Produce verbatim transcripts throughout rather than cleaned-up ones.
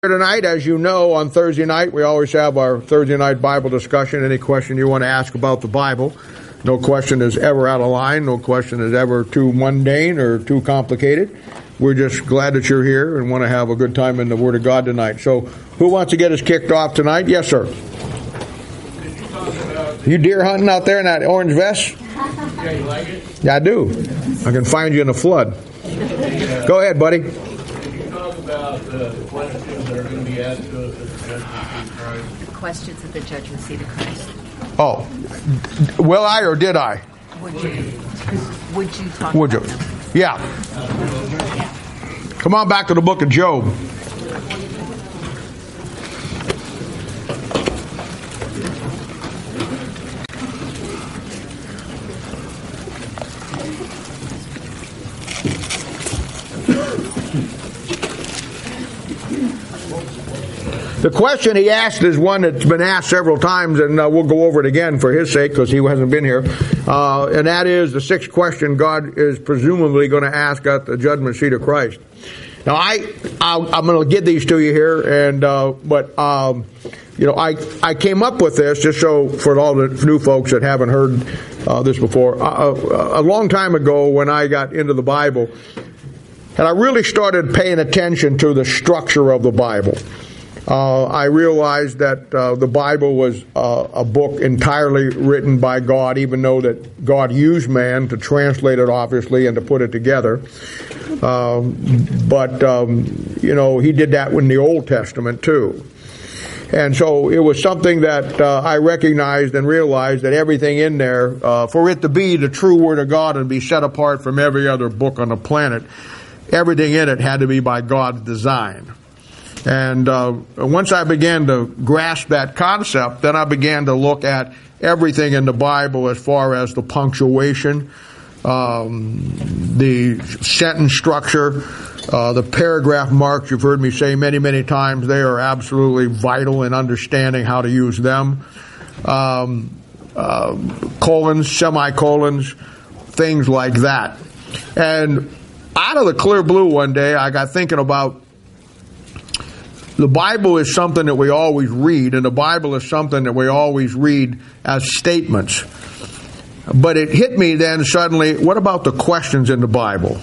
Tonight, as you know, on Thursday night, we always have our Thursday night Bible discussion. Any question you want to ask about the Bible. No question is ever out of line. No question is ever too mundane or too complicated. We're just glad that you're here and want to have a good time in the Word of God tonight. So, who wants to get us kicked off tonight? Yes, sir. You deer hunting out there in that orange vest? Yeah, you like it? Yeah, I do. I can find you in a flood. Go ahead, buddy. Talk about uh, the questions that are going to be asked to us at the judgment seat of Christ. The questions at the judgment seat of Christ. Oh, will I or did I? Would you? Would you talk Would you? about them? Yeah. Come on back to the book of Job. The question he asked is one that's been asked several times, and uh, we'll go over it again for his sake because he hasn't been here. Uh, and that is the sixth question God is presumably going to ask at the judgment seat of Christ. Now, I, I'll, I'm going to get these to you here, and uh, but um, you know, I I came up with this just so for all the new folks that haven't heard uh, this before. Uh, a long time ago, when I got into the Bible, and I really started paying attention to the structure of the Bible. Uh, I realized that uh, the Bible was uh, a book entirely written by God, even though that God used man to translate it, obviously, and to put it together. Um, but, um, you know, he did that in the Old Testament, too. And so it was something that uh, I recognized and realized that everything in there, uh, for it to be the true Word of God and be set apart from every other book on the planet, everything in it had to be by God's design. And uh, once I began to grasp that concept, then I began to look at everything in the Bible as far as the punctuation, um, the sentence structure, uh, the paragraph marks. You've heard me say many, many times they are absolutely vital in understanding how to use them. Um, uh, colons, semicolons, things like that. And out of the clear blue one day, I got thinking about the Bible is something that we always read, and the Bible is something that we always read as statements. But it hit me then suddenly, what about the questions in the Bible?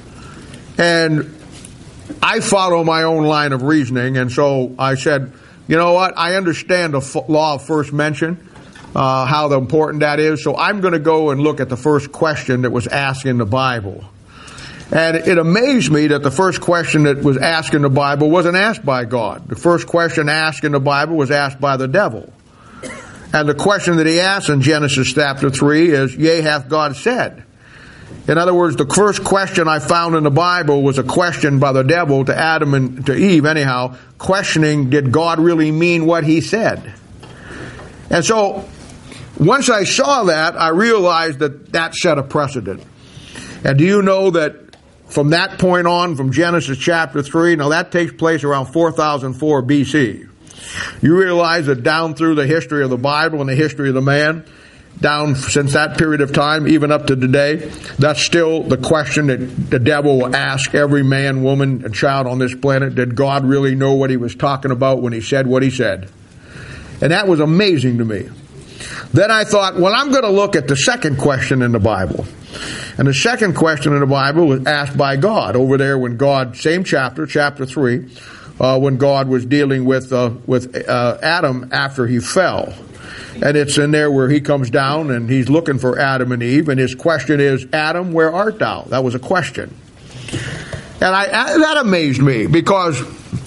And I follow my own line of reasoning, and so I said, you know what, I understand the f- law of first mention, uh, how important that is, so I'm going to go and look at the first question that was asked in the Bible. And it amazed me that the first question that was asked in the Bible wasn't asked by God. The first question asked in the Bible was asked by the devil. And the question that he asked in Genesis chapter three is, yea, hath God said? In other words, the first question I found in the Bible was a question by the devil to Adam and to Eve, anyhow, questioning, did God really mean what he said? And so, once I saw that, I realized that that set a precedent. And do you know that from that point on, from Genesis chapter three, now that takes place around four thousand four B C. You realize that down through the history of the Bible and the history of the man, down since that period of time, even up to today, that's still the question that the devil will ask every man, woman, and child on this planet. Did God really know what he was talking about when he said what he said? And that was amazing to me. Then I thought, well, I'm going to look at the second question in the Bible. And the second question in the Bible was asked by God over there when God, same chapter, chapter three, uh, when God was dealing with uh, with uh, Adam after he fell. And it's in there where he comes down and he's looking for Adam and Eve. And his question is, Adam, where art thou? That was a question. And I, that amazed me because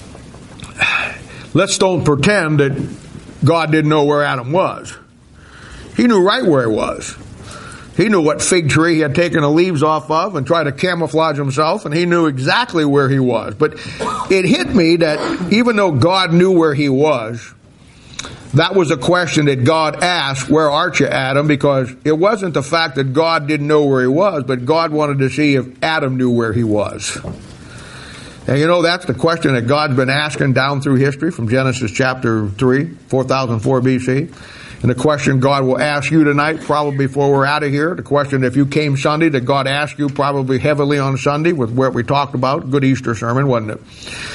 let's don't pretend that God didn't know where Adam was. He knew right where he was. He knew what fig tree he had taken the leaves off of and tried to camouflage himself, and he knew exactly where he was. But it hit me that even though God knew where he was, that was a question that God asked, where art you, Adam? Because it wasn't the fact that God didn't know where he was, but God wanted to see if Adam knew where he was. And you know, that's the question that God's been asking down through history from Genesis chapter three, four thousand four B C. And the question God will ask you tonight, probably before we're out of here, the question if you came Sunday, that God asked you probably heavily on Sunday with what we talked about. Good Easter sermon, wasn't it?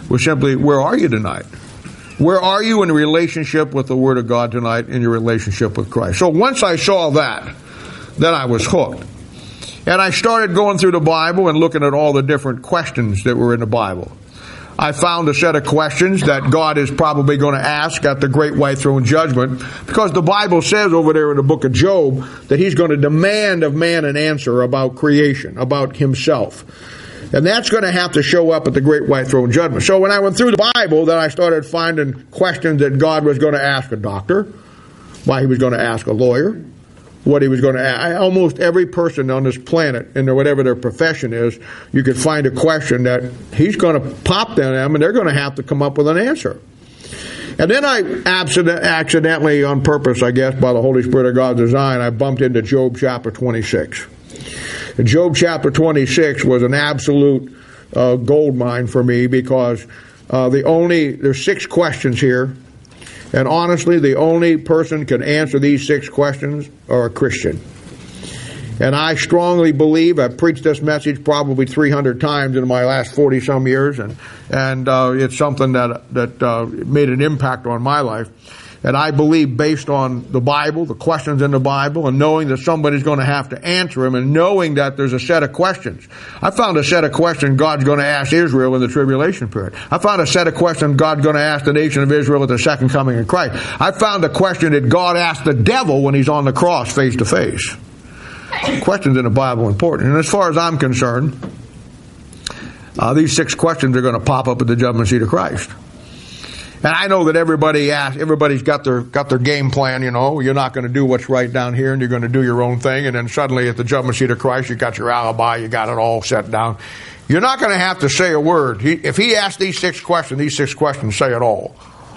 was simply, where are you tonight? Where are you in relationship with the Word of God tonight, in your relationship with Christ? So once I saw that, then I was hooked. And I started going through the Bible and looking at all the different questions that were in the Bible. I found a set of questions that God is probably going to ask at the great white throne judgment, because the Bible says over there in the book of Job that he's going to demand of man an answer about creation, about himself. And that's going to have to show up at the great white throne judgment. So when I went through the Bible, then I started finding questions that God was going to ask a doctor, why he was going to ask a lawyer, what he was going to ask. Almost every person on this planet, in whatever their profession is, you could find a question that he's going to pop to them, and they're going to have to come up with an answer. And then I accidentally, on purpose, I guess, by the Holy Spirit of God's design, I bumped into Job chapter twenty-six. And Job chapter twenty-six was an absolute uh, gold mine for me, because uh, the only there's six questions here. And honestly, the only person can answer these six questions are a Christian. And I strongly believe, I've preached this message probably three hundred times in my last forty-some years, and and uh, it's something that that uh, made an impact on my life. And I believe, based on the Bible, the questions in the Bible, and knowing that somebody's going to have to answer them, and knowing that there's a set of questions. I found a set of questions God's going to ask Israel in the tribulation period. I found a set of questions God's going to ask the nation of Israel at the second coming of Christ. I found a question that God asked the devil when he's on the cross face to face. Questions in the Bible are important. And as far as I'm concerned, uh, these six questions are going to pop up at the judgment seat of Christ. And I know that everybody asks, everybody's got their got their game plan, you know. You're not going to do what's right down here, and you're going to do your own thing. And then suddenly at the judgment seat of Christ, you got your alibi, you got it all set down. You're not going to have to say a word. He, if he asks these six questions, these six questions say it all.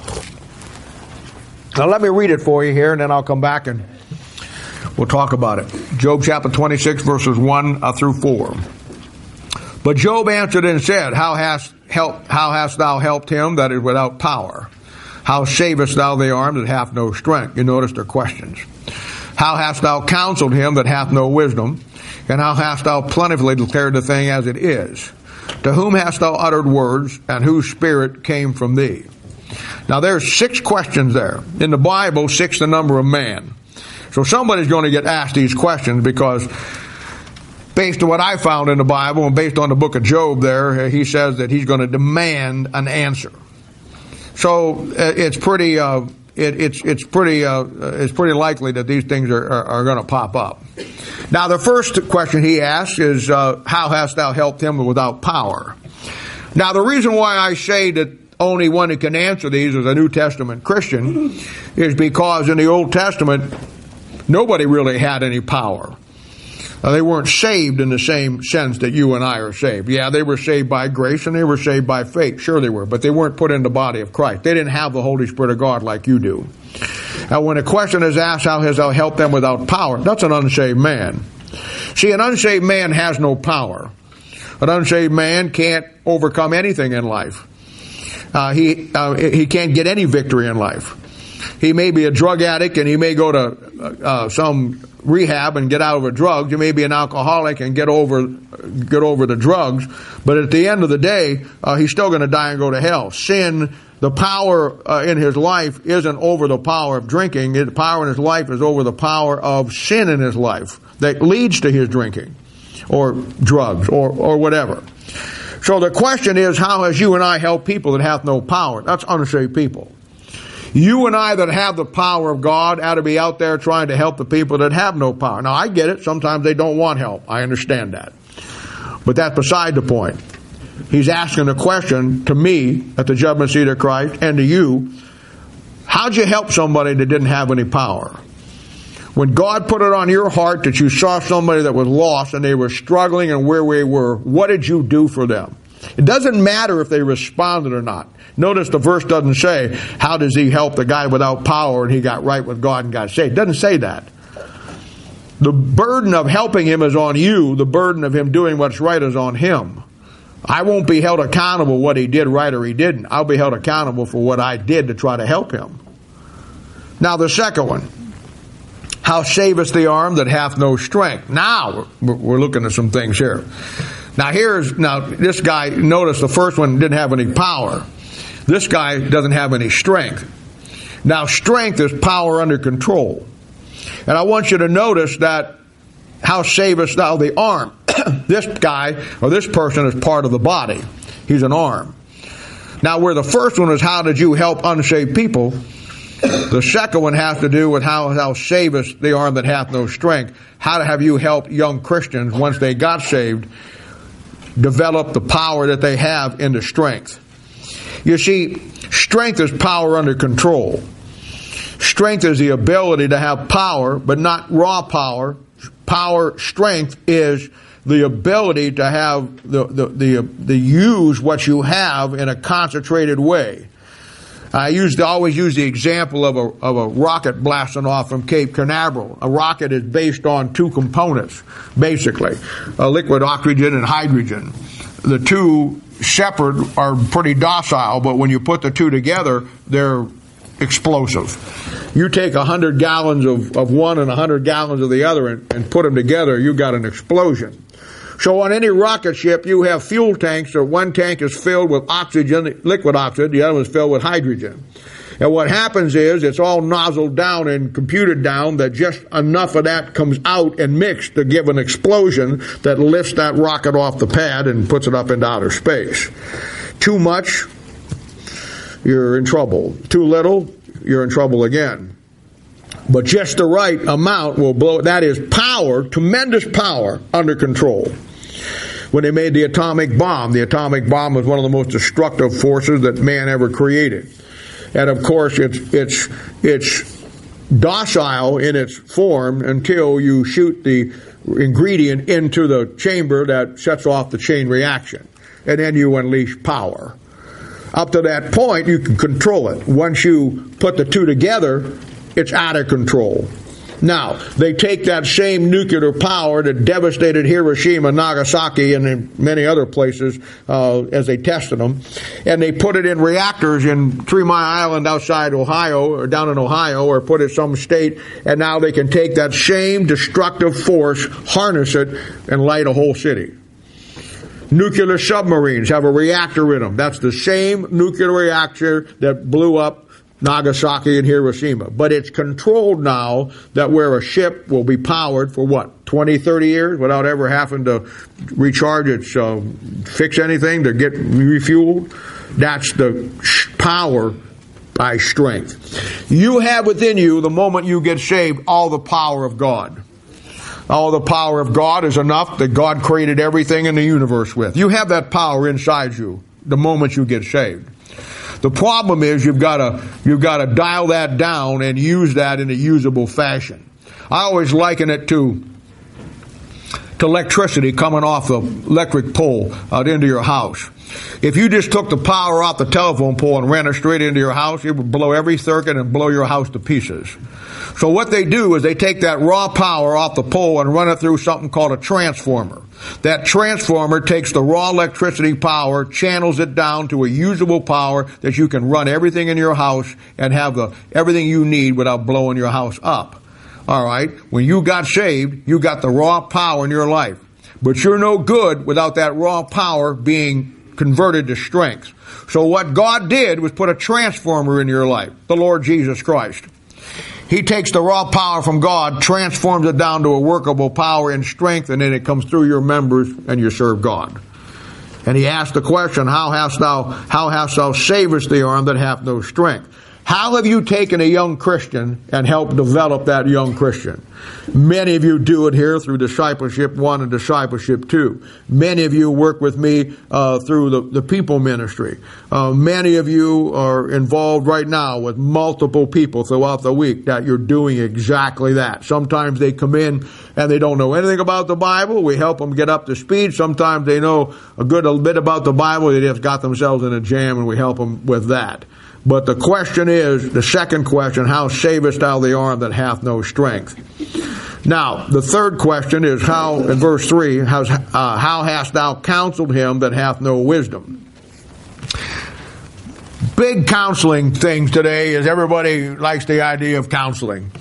Now let me read it for you here, and then I'll come back and we'll talk about it. Job chapter twenty-six, verses one uh, through four. But Job answered and said, How hast help, how hast thou helped him that is without power? How savest thou the arm that hath no strength? You notice their questions. How hast thou counseled him that hath no wisdom? And how hast thou plentifully declared the thing as it is? To whom hast thou uttered words, and whose spirit came from thee? Now there's six questions there. In the Bible, six the number of man. So somebody's going to get asked these questions, because based on what I found in the Bible and based on the book of Job there, he says that he's going to demand an answer. So it's pretty, uh, it, it's it's pretty, uh, it's pretty likely that these things are, are, are going to pop up. Now the first question he asks is, uh, how hast thou helped him without power? Now the reason why I say that only one who can answer these is a New Testament Christian is because in the Old Testament, nobody really had any power. Uh, they weren't saved in the same sense that you and I are saved. Yeah, they were saved by grace and they were saved by faith. Sure they were, but they weren't put in the body of Christ. They didn't have the Holy Spirit of God like you do. Now when a question is asked, how has thou helped them without power? That's an unsaved man. See, an unsaved man has no power. An unsaved man can't overcome anything in life. Uh, he uh, he can't get any victory in life. He may be a drug addict and he may go to uh, some rehab and get out of the drugs. You may be an alcoholic and get over get over the drugs. But at the end of the day, uh, he's still going to die and go to hell. Sin, the power uh, in his life isn't over the power of drinking. The power in his life is over the power of sin in his life that leads to his drinking or drugs or, or whatever. So the question is, how has you and I helped people that have no power? That's unsaved people. You and I that have the power of God ought to be out there trying to help the people that have no power. Now, I get it. Sometimes they don't want help. I understand that. But that's beside the point. He's asking a question to me at the judgment seat of Christ and to you. How'd you help somebody that didn't have any power? When God put it on your heart that you saw somebody that was lost and they were struggling and where we were, what did you do for them? It doesn't matter if they responded or not. Notice the verse doesn't say, how does he help the guy without power and he got right with God and got saved? It doesn't say that. The burden of helping him is on you. The burden of him doing what's right is on him. I won't be held accountable what he did right or he didn't. I'll be held accountable for what I did to try to help him. Now the second one. How savest the arm that hath no strength? Now we're looking at some things here. Now here's, now this guy, notice the first one didn't have any power. This guy doesn't have any strength. Now strength is power under control. And I want you to notice that how savest thou the arm. This guy, or this person, is part of the body. He's an arm. Now where the first one is how did you help unsaved people, the second one has to do with how thou savest the arm that hath no strength. How have you helped young Christians, once they got saved, develop the power that they have into strength? You see, strength is power under control. Strength is the ability to have power, but not raw power. Power, strength is the ability to have the the the, the use what you have in a concentrated way. I used to always use the example of a of a rocket blasting off from Cape Canaveral. A rocket is based on two components, basically, a liquid oxygen and hydrogen. The two separate are pretty docile, but when you put the two together, they're explosive. You take a hundred gallons of, of one and a hundred gallons of the other and, and put them together, you got an explosion. So on any rocket ship, you have fuel tanks, or one tank is filled with oxygen, liquid oxygen, the other one is filled with hydrogen. And what happens is, it's all nozzled down and computed down that just enough of that comes out and mixed to give an explosion that lifts that rocket off the pad and puts it up into outer space. Too much, you're in trouble. Too little, you're in trouble again. But just the right amount will blow. That is power, tremendous power under control. When they made the atomic bomb, the atomic bomb was one of the most destructive forces that man ever created. And of course, it's it's it's docile in its form until you shoot the ingredient into the chamber that sets off the chain reaction. And then you unleash power. Up to that point, you can control it. Once you put the two together, it's out of control. Now, they take that same nuclear power that devastated Hiroshima, Nagasaki, and in many other places uh, as they tested them, and they put it in reactors in Three Mile Island outside Ohio, or down in Ohio, or put it some state, and now they can take that same destructive force, harness it, and light a whole city. Nuclear submarines have a reactor in them. That's the same nuclear reactor that blew up Nagasaki and Hiroshima. But it's controlled now that where a ship will be powered for what, twenty, thirty years without ever having to recharge its, uh, fix anything to get refueled. That's the power by strength. You have within you, the moment you get saved, all the power of God. All the power of God is enough that God created everything in the universe with. You have that power inside you the moment you get saved. The problem is you've got to you've got to dial that down and use that in a usable fashion. I always liken it to to electricity coming off the electric pole out into your house. If you just took the power off the telephone pole and ran it straight into your house, it would blow every circuit and blow your house to pieces. So what they do is they take that raw power off the pole and run it through something called a transformer. That transformer takes the raw electricity power, channels it down to a usable power that you can run everything in your house and have the everything you need without blowing your house up. All right? When you got saved, you got the raw power in your life. But you're no good without that raw power being converted to strength. So what God did was put a transformer in your life, the Lord Jesus Christ. He takes the raw power from God, transforms it down to a workable power and strength, and then it comes through your members and you serve God. And he asked the question, how hast thou, how hast thou savest the arm that hath no strength? How have you taken a young Christian and helped develop that young Christian? Many of you do it here through Discipleship one and Discipleship two. Many of you work with me uh, through the, the people ministry. Uh, many of you are involved right now with multiple people throughout the week that you're doing exactly that. Sometimes they come in and they don't know anything about the Bible. We help them get up to speed. Sometimes they know a good a bit about the Bible. They just got themselves in a jam and we help them with that. But the question is, the second question, how savest thou the arm that hath no strength? Now, the third question is, how, in verse three, how, uh, how hast thou counseled him that hath no wisdom? Big counseling things today is everybody likes the idea of counseling.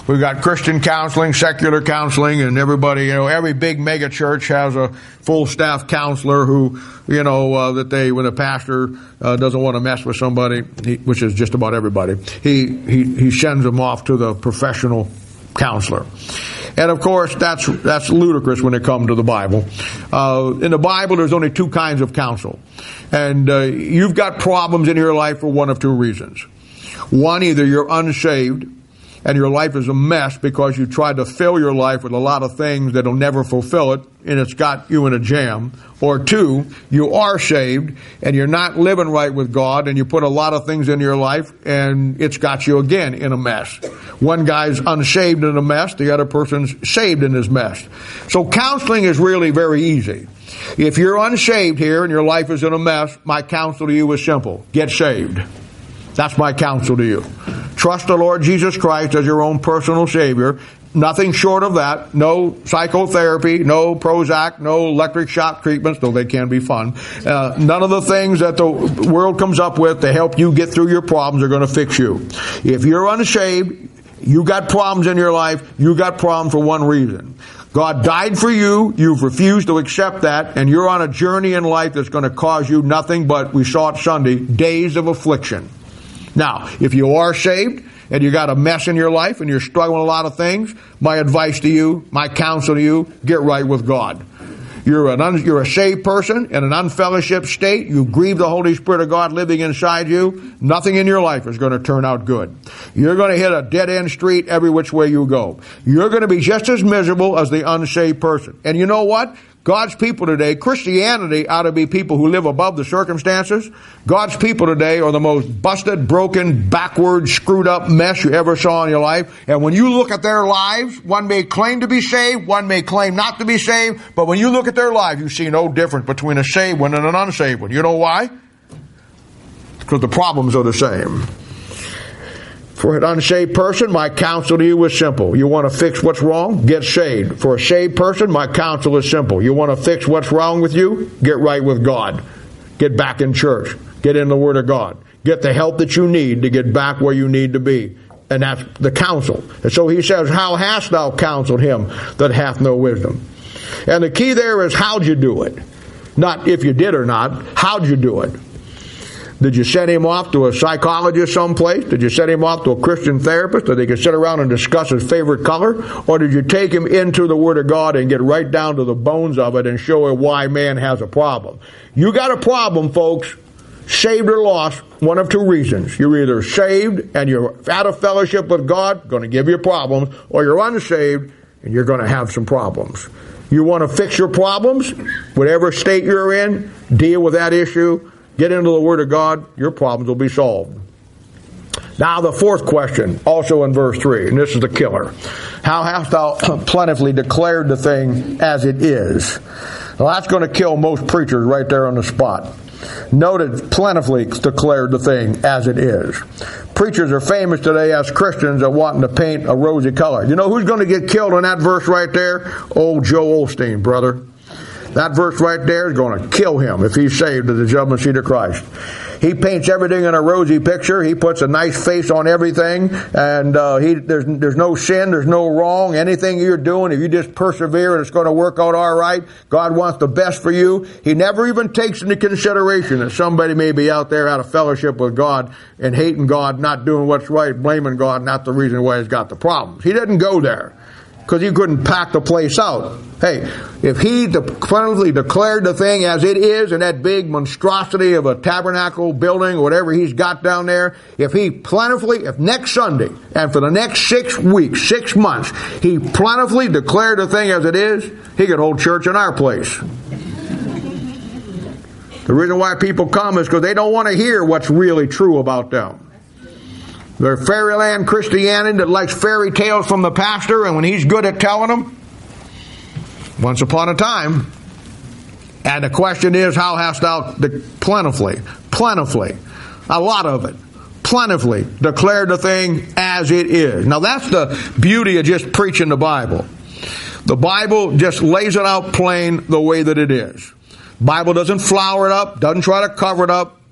We've got Christian counseling, secular counseling, and everybody, you know, every big mega church has a full staff counselor who, you know, uh, that they, when a pastor uh, doesn't want to mess with somebody, he, which is just about everybody, he, he, he sends them off to the professional counselor. And of course, that's, that's ludicrous when it comes to the Bible. Uh, in the Bible, there's only two kinds of counsel. And uh, you've got problems in your life for one of two reasons. One, either you're unsaved, and your life is a mess because you tried to fill your life with a lot of things that'll never fulfill it, and it's got you in a jam. Or two, you are saved, and you're not living right with God, and you put a lot of things in your life, and it's got you again in a mess. One guy's unsaved in a mess, the other person's saved in his mess. So counseling is really very easy. If you're unsaved here and your life is in a mess, my counsel to you is simple. Get saved. That's my counsel to you. Trust the Lord Jesus Christ as your own personal Savior. Nothing short of that. No psychotherapy, no Prozac, no electric shock treatments, though they can be fun. Uh, none of the things that the world comes up with to help you get through your problems are going to fix you. If you're unsaved, you got problems in your life, you got problems for one reason. God died for you, you've refused to accept that, and you're on a journey in life that's going to cause you nothing but, we saw it Sunday, days of affliction. Now, if you are saved and you got a mess in your life and you're struggling with a lot of things, my advice to you, my counsel to you, get right with God. You're an un, you're a saved person in an unfellowship state. You grieve the Holy Spirit of God living inside you. Nothing in your life is going to turn out good. You're going to hit a dead-end street every which way you go. You're going to be just as miserable as the unsaved person. And you know what? God's people today, Christianity ought to be people who live above the circumstances. God's people today are the most busted, broken, backward, screwed up mess you ever saw in your life. And when you look at their lives, one may claim to be saved, one may claim not to be saved, but when you look at their lives, you see no difference between a saved one and an unsaved one. You know why? Because the problems are the same. For an unsaved person, my counsel to you is simple. You want to fix what's wrong? Get saved. For a saved person, my counsel is simple. You want to fix what's wrong with you? Get right with God. Get back in church. Get in the Word of God. Get the help that you need to get back where you need to be. And that's the counsel. And so he says, how hast thou counseled him that hath no wisdom? And the key there is, how'd you do it? Not if you did or not. How'd you do it? Did you send him off to a psychologist someplace? Did you send him off to a Christian therapist that they could sit around and discuss his favorite color? Or did you take him into the Word of God and get right down to the bones of it and show him why man has a problem? You got a problem, folks. Saved or lost, one of two reasons. You're either saved and you're out of fellowship with God, going to give you problems, or you're unsaved and you're going to have some problems. You want to fix your problems, whatever state you're in, deal with that issue. Get into the Word of God, your problems will be solved. Now the fourth question, also in verse three, and this is the killer. How hast thou plentifully declared the thing as it is? Well, that's going to kill most preachers right there on the spot. Noted, plentifully declared the thing as it is. Preachers are famous today as Christians at wanting to paint a rosy color. You know who's going to get killed in that verse right there? Old Joel Osteen, brother. That verse right there is going to kill him if he's saved at the judgment seat of Christ. He paints everything in a rosy picture. He puts a nice face on everything, and uh, he there's there's no sin, there's no wrong. Anything you're doing, if you just persevere, it's going to work out all right. God wants the best for you. He never even takes into consideration that somebody may be out there out of fellowship with God and hating God, not doing what's right, blaming God, not the reason why he's got the problems. He didn't go there because he couldn't pack the place out. Hey, if he plentifully declared the thing as it is in that big monstrosity of a tabernacle building or whatever he's got down there, if he plentifully, if next Sunday and for the next six weeks, six months, he plentifully declared the thing as it is, he could hold church in our place. The reason why people come is because they don't want to hear what's really true about them. They're fairyland Christianity that likes fairy tales from the pastor, and when he's good at telling them, once upon a time. And the question is, how hast thou de- plentifully, plentifully, a lot of it, plentifully declared the thing as it is. Now that's the beauty of just preaching the Bible. The Bible just lays it out plain the way that it is. Bible doesn't flower it up, doesn't try to cover it up.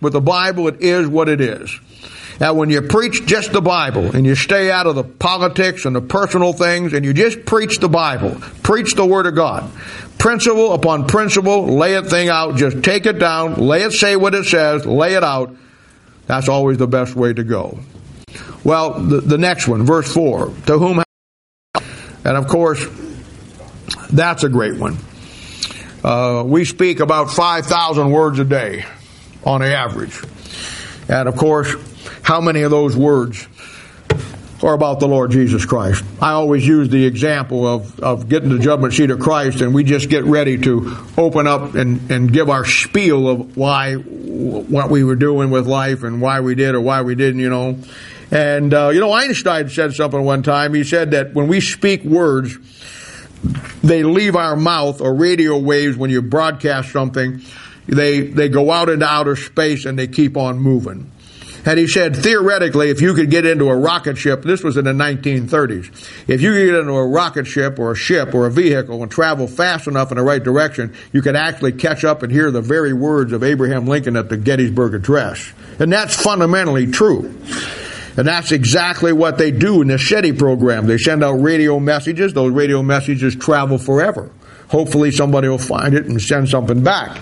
with the Bible, it is what it is. Now, when you preach just the Bible and you stay out of the politics and the personal things and you just preach the Bible, preach the Word of God, principle upon principle, lay a thing out, just take it down, lay it, say what it says, lay it out, that's always the best way to go. Well, the, the next one, verse four, to whom, and of course, that's a great one. Uh, we speak about five thousand words a day on the average. And of course, how many of those words are about the Lord Jesus Christ? I always use the example of, of getting to the judgment seat of Christ, and we just get ready to open up and, and give our spiel of why, what we were doing with life and why we did or why we didn't, you know. And, uh, you know, Einstein said something one time. He said that when we speak words, they leave our mouth, or radio waves, when you broadcast something, they, they go out into outer space and they keep on moving. And he said, theoretically, if you could get into a rocket ship, this was in the nineteen thirties, if you could get into a rocket ship or a ship or a vehicle and travel fast enough in the right direction, you could actually catch up and hear the very words of Abraham Lincoln at the Gettysburg Address. And that's fundamentally true. And that's exactly what they do in the SETI program. They send out radio messages. Those radio messages travel forever. Hopefully somebody will find it and send something back.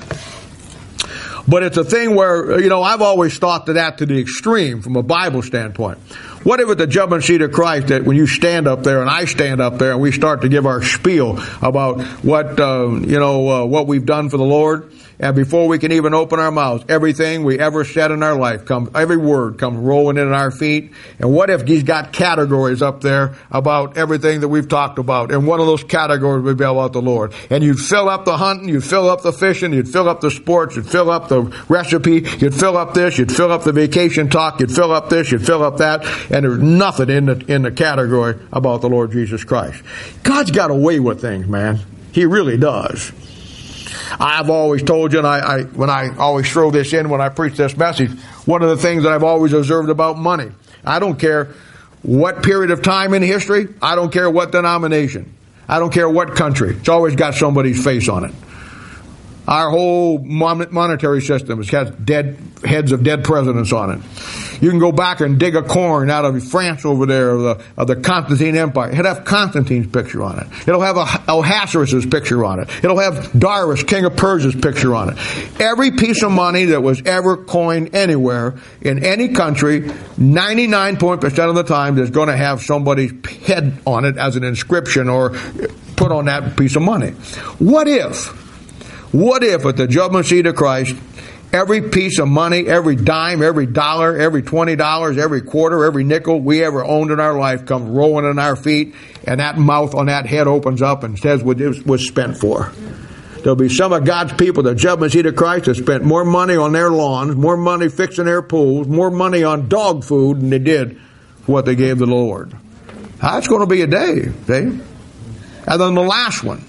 But it's a thing where, you know, I've always thought to that to the extreme from a Bible standpoint. What if at the judgment seat of Christ that when you stand up there and I stand up there and we start to give our spiel about what, uh, you know, uh, what we've done for the Lord, and before we can even open our mouths, everything we ever said in our life comes, every word comes rolling in at our feet. And what if he's got categories up there about everything that we've talked about? And one of those categories would be about the Lord. And you'd fill up the hunting, you'd fill up the fishing, you'd fill up the sports, you'd fill up the recipe, you'd fill up this, you'd fill up the vacation talk, you'd fill up this, you'd fill up that, and there's nothing in the, in the category about the Lord Jesus Christ. God's got a way with things, man. He really does. I've always told you, and I, I when I always throw this in when I preach this message, one of the things that I've always observed about money, I don't care what period of time in history, I don't care what denomination, I don't care what country, it's always got somebody's face on it. Our whole monetary system has dead heads of dead presidents on it. You can go back and dig a coin out of France over there, of the, of the Constantine Empire. It'll have Constantine's picture on it. It'll have Ahasuerus' picture on it. It'll have Darius, king of Persia's picture on it. Every piece of money that was ever coined anywhere in any country, ninety-nine percent of the time, is going to have somebody's head on it as an inscription or put on that piece of money. What if? What if at the judgment seat of Christ, every piece of money, every dime, every dollar, every twenty dollars, every quarter, every nickel we ever owned in our life comes rolling in our feet, and that mouth on that head opens up and says what it was spent for? There'll be some of God's people, the judgment seat of Christ, that spent more money on their lawns, more money fixing their pools, more money on dog food than they did for what they gave the Lord. That's going to be a day, see? And then the last one.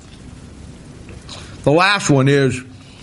The last one is,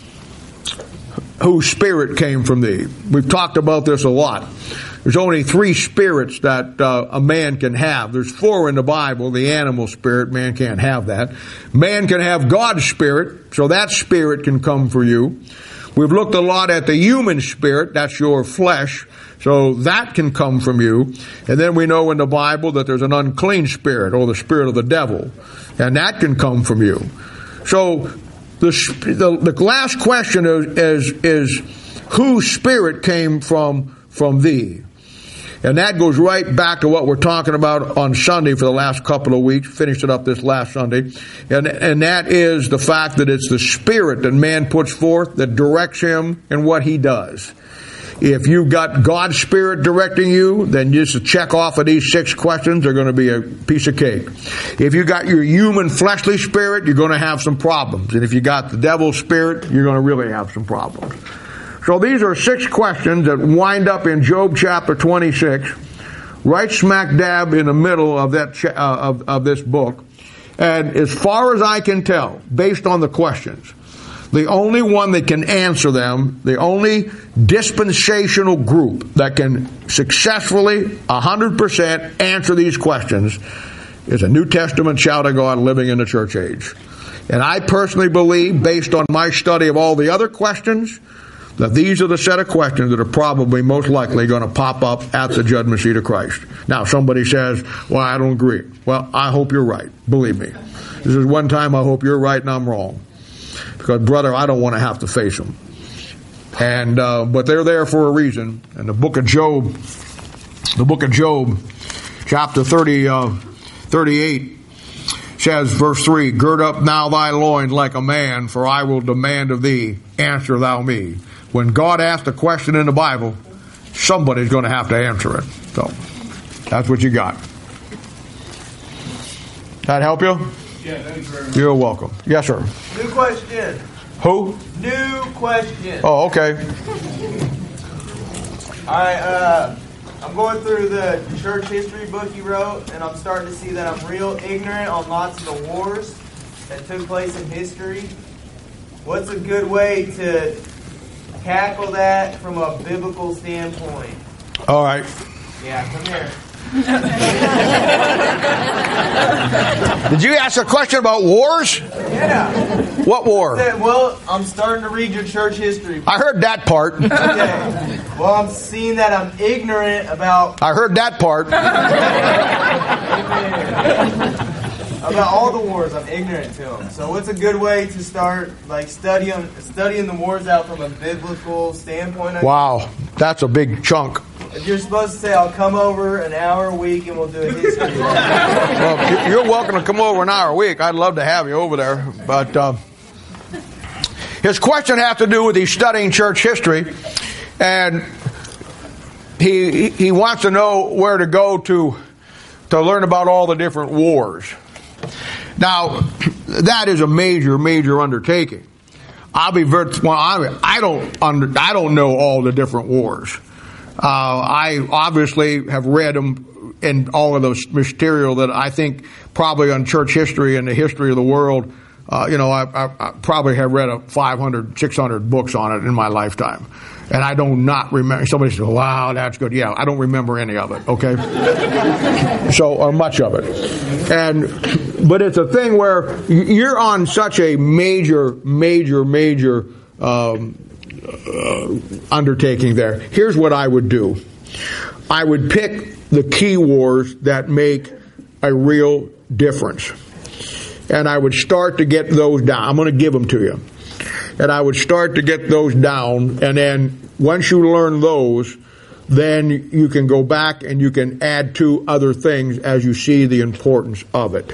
whose spirit came from thee? We've talked about this a lot. There's only three spirits that uh, a man can have. There's four in the Bible. The animal spirit, man can't have that. Man can have God's spirit, so that spirit can come for you. We've looked a lot at the human spirit, that's your flesh, so that can come from you. And then we know in the Bible that there's an unclean spirit, or the spirit of the devil, and that can come from you. So The, the, the last question is, is, is whose spirit came from, from thee? And that goes right back to what we're talking about on Sunday for the last couple of weeks. Finished it up this last Sunday. And, and that is the fact that it's the spirit that man puts forth that directs him in what he does. If you've got God's Spirit directing you, then just to check off of these six questions are going to be a piece of cake. If you got your human fleshly spirit, you're going to have some problems. And if you got the devil's spirit, you're going to really have some problems. So these are six questions that wind up in Job chapter twenty-six, right smack dab in the middle of that uh, of, of this book. And as far as I can tell, based on the questions, the only one that can answer them, the only dispensational group that can successfully, one hundred percent answer these questions is a New Testament child of God living in the church age. And I personally believe, based on my study of all the other questions, that these are the set of questions that are probably most likely going to pop up at the judgment seat of Christ. Now, somebody says, well, I don't agree. Well, I hope you're right. Believe me. This is one time I hope you're right and I'm wrong. Because, brother, I don't want to have to face them. And, uh, but they're there for a reason. And the book of Job, the book of Job, chapter thirty, uh, thirty-eight, says, verse three, gird up now thy loins like a man, for I will demand of thee, answer thou me. When God asks a question in the Bible, somebody's going to have to answer it. So, that's what you got. That help you? Yeah, thank you very much. You're welcome. Yes, sir. New question. Who? New question. Oh, okay. Alright, uh, I'm going through the church history book you wrote, and I'm starting to see that I'm real ignorant on lots of the wars that took place in history. What's a good way to tackle that from a biblical standpoint? All right. Yeah, come here. Did you ask a question about wars? Yeah. What war? Well, I'm starting to read your church history book. I heard that part. Okay. Well, I'm seeing that I'm ignorant about I heard that part. about all the wars. I'm ignorant to them. So, what's a good way to start, like studying studying the wars out from a biblical standpoint? Wow, that's a big chunk. You're supposed to say, "I'll come over an hour a week and we'll do a history." Well, you're welcome to come over an hour a week. I'd love to have you over there, but uh, his question has to do with he's studying church history, and he he wants to know where to go to to learn about all the different wars. Now, that is a major, major undertaking. I'll be very well. I, I don't under, I don't know all the different wars. Uh, I obviously have read them in all of those material that I think probably on church history and the history of the world. Uh, you know, I, I, I probably have read a five hundred, six hundred books on it in my lifetime. And I do not remember. Somebody says, wow, that's good. Yeah, I don't remember any of it, okay? So, or much of it. And, but it's a thing where you're on such a major, major, major um, uh, undertaking there. Here's what I would do. I would pick the key wars that make a real difference. And I would start to get those down. I'm going to give them to you. And I would start to get those down, and then once you learn those, then you can go back and you can add to other things as you see the importance of it.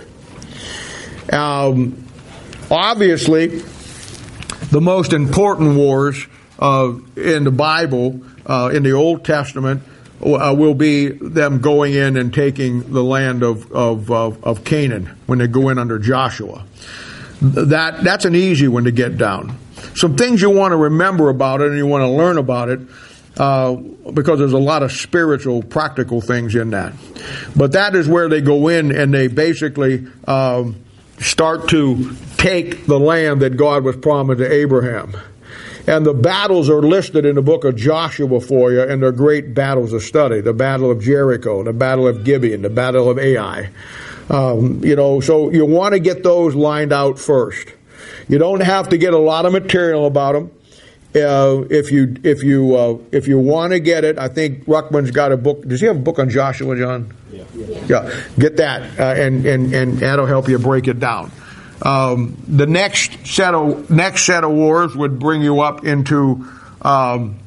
Um, obviously, the most important wars uh, in the Bible, uh, in the Old Testament, uh, will be them going in and taking the land of, of, of, of Canaan when they go in under Joshua. That that's an easy one to get down. Some things you want to remember about it and you want to learn about it uh, because there's a lot of spiritual, practical things in that. But that is where they go in and they basically um, start to take the land that God was promised to Abraham. And the battles are listed in the book of Joshua for you, and they're great battles to study. The Battle of Jericho, the Battle of Gibeon, the Battle of Ai. Um, you know, so you want to get those lined out first. You don't have to get a lot of material about them. Uh, if you if you uh, if you want to get it, I think Ruckman's got a book. Does he have a book on Joshua, John? Yeah. Yeah. yeah. Get that, uh, and and and that'll help you break it down. Um, the next set of next set of wars would bring you up into, um,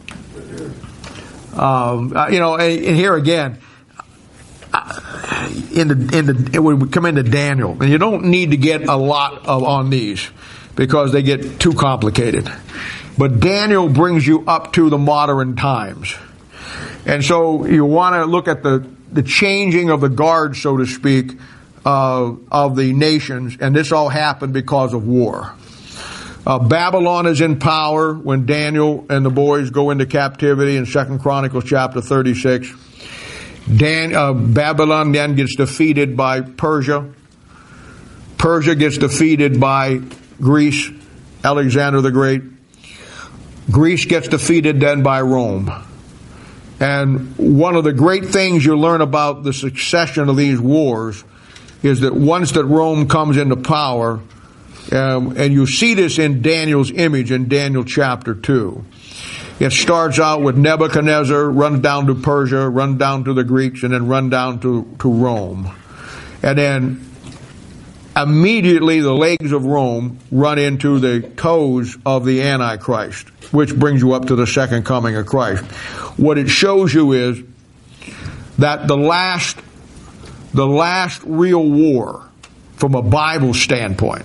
um, uh, you know, and, and here again. In the, in the, it would come into Daniel, and you don't need to get a lot of on these because they get too complicated. But Daniel brings you up to the modern times, and so you want to look at the the changing of the guard, so to speak, uh, of the nations, and this all happened because of war. Uh, Babylon is in power when Daniel and the boys go into captivity in Second Chronicles chapter thirty-six. Dan, uh, Babylon then gets defeated by Persia. Persia gets defeated by Greece, Alexander the Great. Greece gets defeated then by Rome. And one of the great things you learn about the succession of these wars is that once that Rome comes into power, um, and you see this in Daniel's image in Daniel chapter two, It starts out with Nebuchadnezzar, runs down to Persia, runs down to the Greeks, and then run down to, to Rome. And then immediately the legs of Rome run into the toes of the Antichrist, which brings you up to the second coming of Christ. What it shows you is that the last, the last real war, from a Bible standpoint,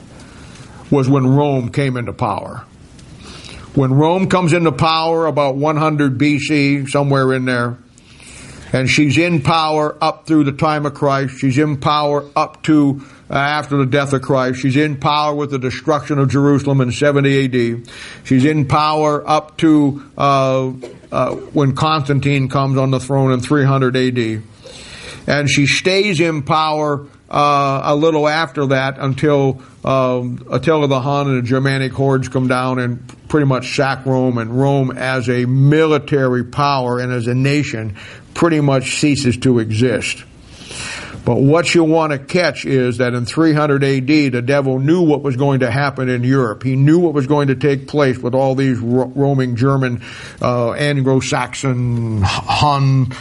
was when Rome came into power. When Rome comes into power about one hundred B C, somewhere in there, and she's in power up through the time of Christ, she's in power up to uh, after the death of Christ, she's in power with the destruction of Jerusalem in seventy A D, she's in power up to uh, uh, when Constantine comes on the throne in three hundred A D, and she stays in power uh, a little after that until um, Attila the Hun and the Germanic hordes come down and pretty much sack Rome, and Rome as a military power and as a nation pretty much ceases to exist. But what you want to catch is that in three hundred A D, the devil knew what was going to happen in Europe. He knew what was going to take place with all these ro- roaming German, uh, Anglo-Saxon, Hun,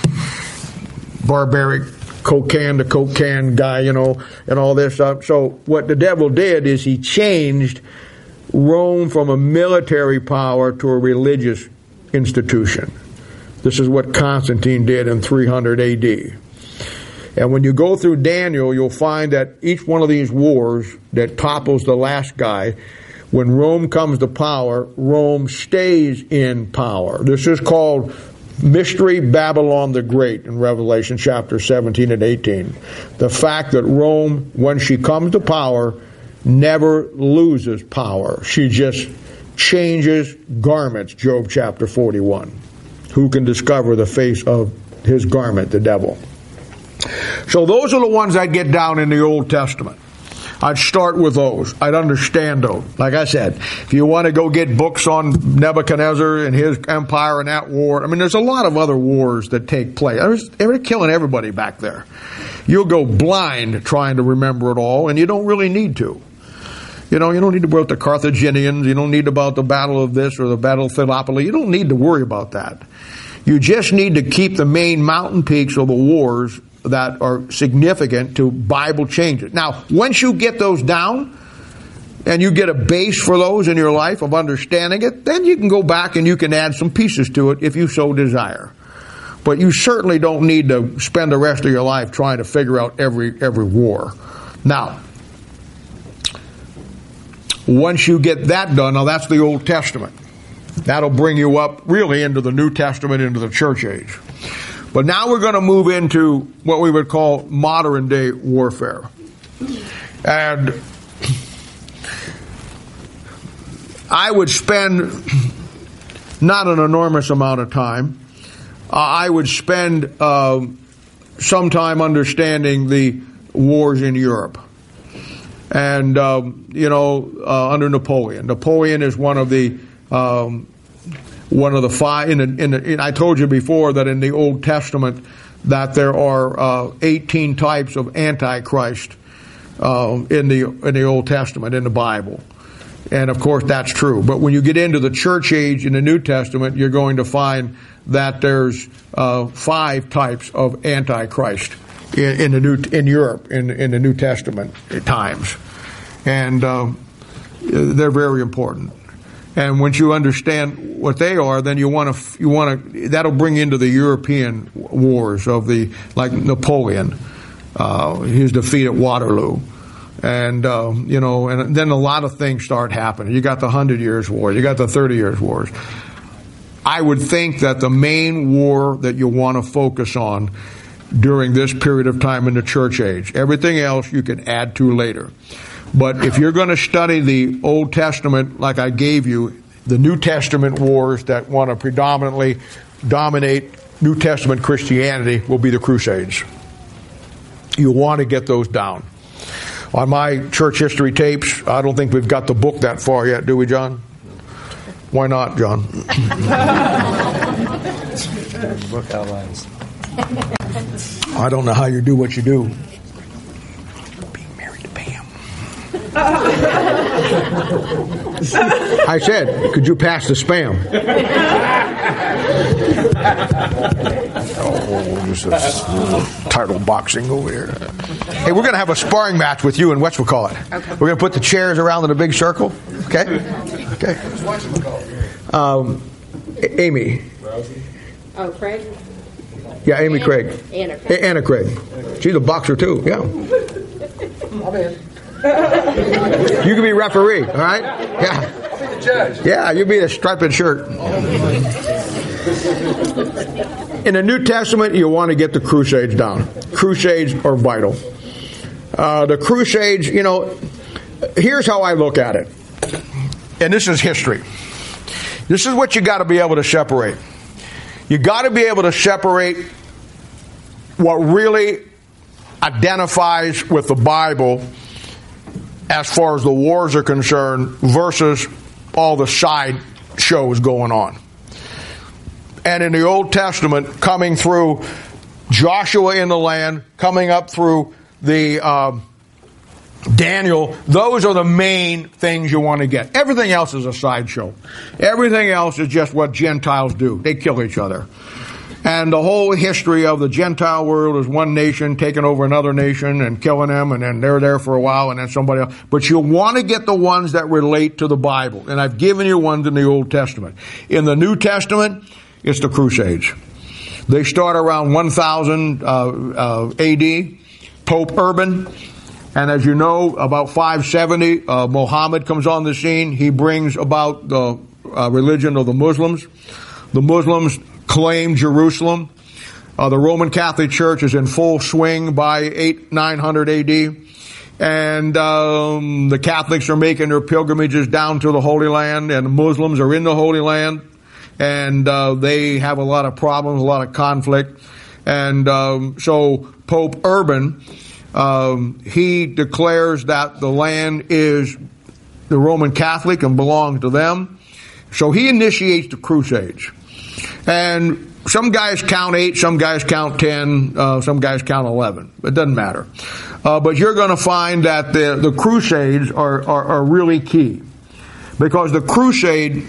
barbaric, Cocan to Cocan guy, you know, and all this stuff. So what the devil did is he changed Rome from a military power to a religious institution. This is what Constantine did in three hundred A D. And when you go through Daniel, you'll find that each one of these wars that topples the last guy, when Rome comes to power, Rome stays in power. This is called Mystery Babylon the Great in Revelation chapter seventeen and eighteen. The fact that Rome, when she comes to power, never loses power. She just changes garments, Job chapter forty-one. Who can discover the face of his garment? The devil. So those are the ones I'd get down in the Old Testament. I'd start with those. I'd understand those. Like I said, if you want to go get books on Nebuchadnezzar and his empire and that war, I mean, there's a lot of other wars that take place. They're killing everybody back there. You'll go blind trying to remember it all, and you don't really need to. You know, you don't need to worry about the Carthaginians. You don't need about the battle of this or the battle of Thermopylae. You don't need to worry about that. You just need to keep the main mountain peaks of the wars that are significant to Bible changes. Now, once you get those down and you get a base for those in your life of understanding it, then you can go back and you can add some pieces to it if you so desire. But you certainly don't need to spend the rest of your life trying to figure out every every war. Now, once you get that done, now that's the Old Testament. That'll bring you up really into the New Testament, into the church age. But now we're going to move into what we would call modern day warfare. And I would spend not an enormous amount of time. Uh, I would spend uh, some time understanding the wars in Europe. And, um, you know, uh, under Napoleon. Napoleon is one of the um, one of the five. In, the, in, the, in I told you before that in the Old Testament that there are uh, eighteen types of Antichrist uh, in the in the Old Testament in the Bible, and of course that's true. But when you get into the church age in the New Testament, you're going to find that there's uh, five types of Antichrist in, in the new in Europe in in the New Testament times, and uh, they're very important. And once you understand what they are, then you want to you want to that'll bring into the European wars of the like Napoleon, uh, his defeat at Waterloo, and uh, you know, and then a lot of things start happening. You got the Hundred Years' War, you got the Thirty Years' Wars. I would think that the main war that you want to focus on during this period of time in the church age, everything else you can add to later. But if you're going to study the Old Testament, like I gave you, the New Testament wars that want to predominantly dominate New Testament Christianity will be the Crusades. You want to get those down. On my church history tapes, I don't think we've got the book that far yet, do we, John? Why not, John? Book outlines. I don't know how you do what you do. I said, could you pass the spam? Oh, just a title boxing over here. Hey, we're going to have a sparring match with you and whatchamacallit. Okay. We're going to put the chairs around in a big circle. Okay? Okay. Um, Amy. Oh, Craig? Yeah, Amy Anna, Craig. Anna Craig. Anna Craig. She's a boxer too, yeah. I'm in. You can be referee, all right? Yeah. I'll be the judge. Yeah, you be the striped shirt. In the New Testament, you want to get the Crusades down. Crusades are vital. Uh, the Crusades, you know, here's how I look at it. And this is history. This is what you got to be able to separate. You got to be able to separate what really identifies with the Bible as far as the wars are concerned versus all the side shows going on. And in the Old Testament, coming through Joshua in the land, coming up through the uh, Daniel, those are the main things you want to get. Everything else is a sideshow. Everything else is just what Gentiles do. They kill each other. And the whole history of the Gentile world is one nation taking over another nation and killing them, and then they're there for a while, and then somebody else. But you want to get the ones that relate to the Bible. And I've given you ones in the Old Testament. In the New Testament, it's the Crusades. They start around one thousand uh, uh, A D, Pope Urban. And as you know, about five seventy, uh, Muhammad comes on the scene. He brings about the uh, religion of the Muslims. The Muslims claim Jerusalem. Uh, the Roman Catholic Church is in full swing by eight, nine hundred A D. And um, the Catholics are making their pilgrimages down to the Holy Land, and the Muslims are in the Holy Land. And uh, they have a lot of problems, a lot of conflict. And um, so Pope Urban, um, he declares that the land is the Roman Catholic and belongs to them. So he initiates the Crusades. And some guys count eight, some guys count ten, uh, some guys count eleven. It doesn't matter. Uh, but you're going to find that the, the Crusades are, are, are really key. Because the Crusade,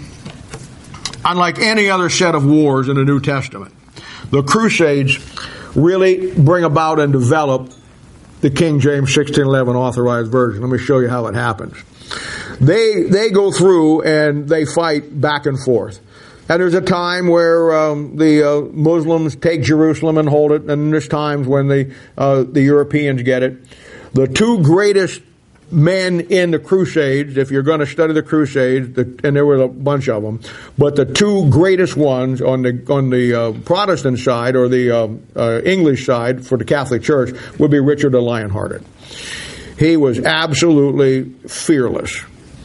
unlike any other set of wars in the New Testament, the Crusades really bring about and develop the King James sixteen eleven authorized version. Let me show you how it happens. They they go through and they fight back and forth. And there's a time where um, the uh, Muslims take Jerusalem and hold it, and there's times when the uh, the Europeans get it. The two greatest men in the Crusades, if you're going to study the Crusades, the, and there were a bunch of them, but the two greatest ones on the on the uh, Protestant side or the uh, uh, English side for the Catholic Church would be Richard the Lionhearted. He was absolutely fearless.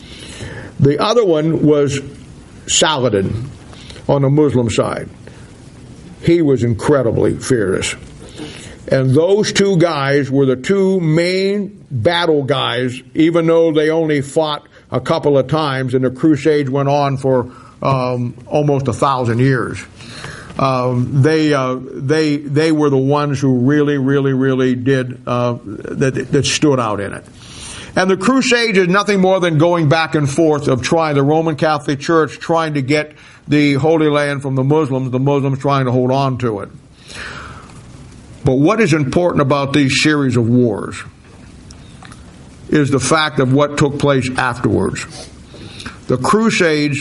The other one was Saladin on the Muslim side. He was incredibly fearless. And those two guys were the two main battle guys, even though they only fought a couple of times, and the Crusades went on for um, almost a thousand years. Um, they uh, they they were the ones who really, really, really did uh, that that stood out in it. And the Crusades is nothing more than going back and forth of trying the Roman Catholic Church trying to get the Holy Land from the Muslims, the Muslims trying to hold on to it. But what is important about these series of wars is the fact of what took place afterwards. The Crusades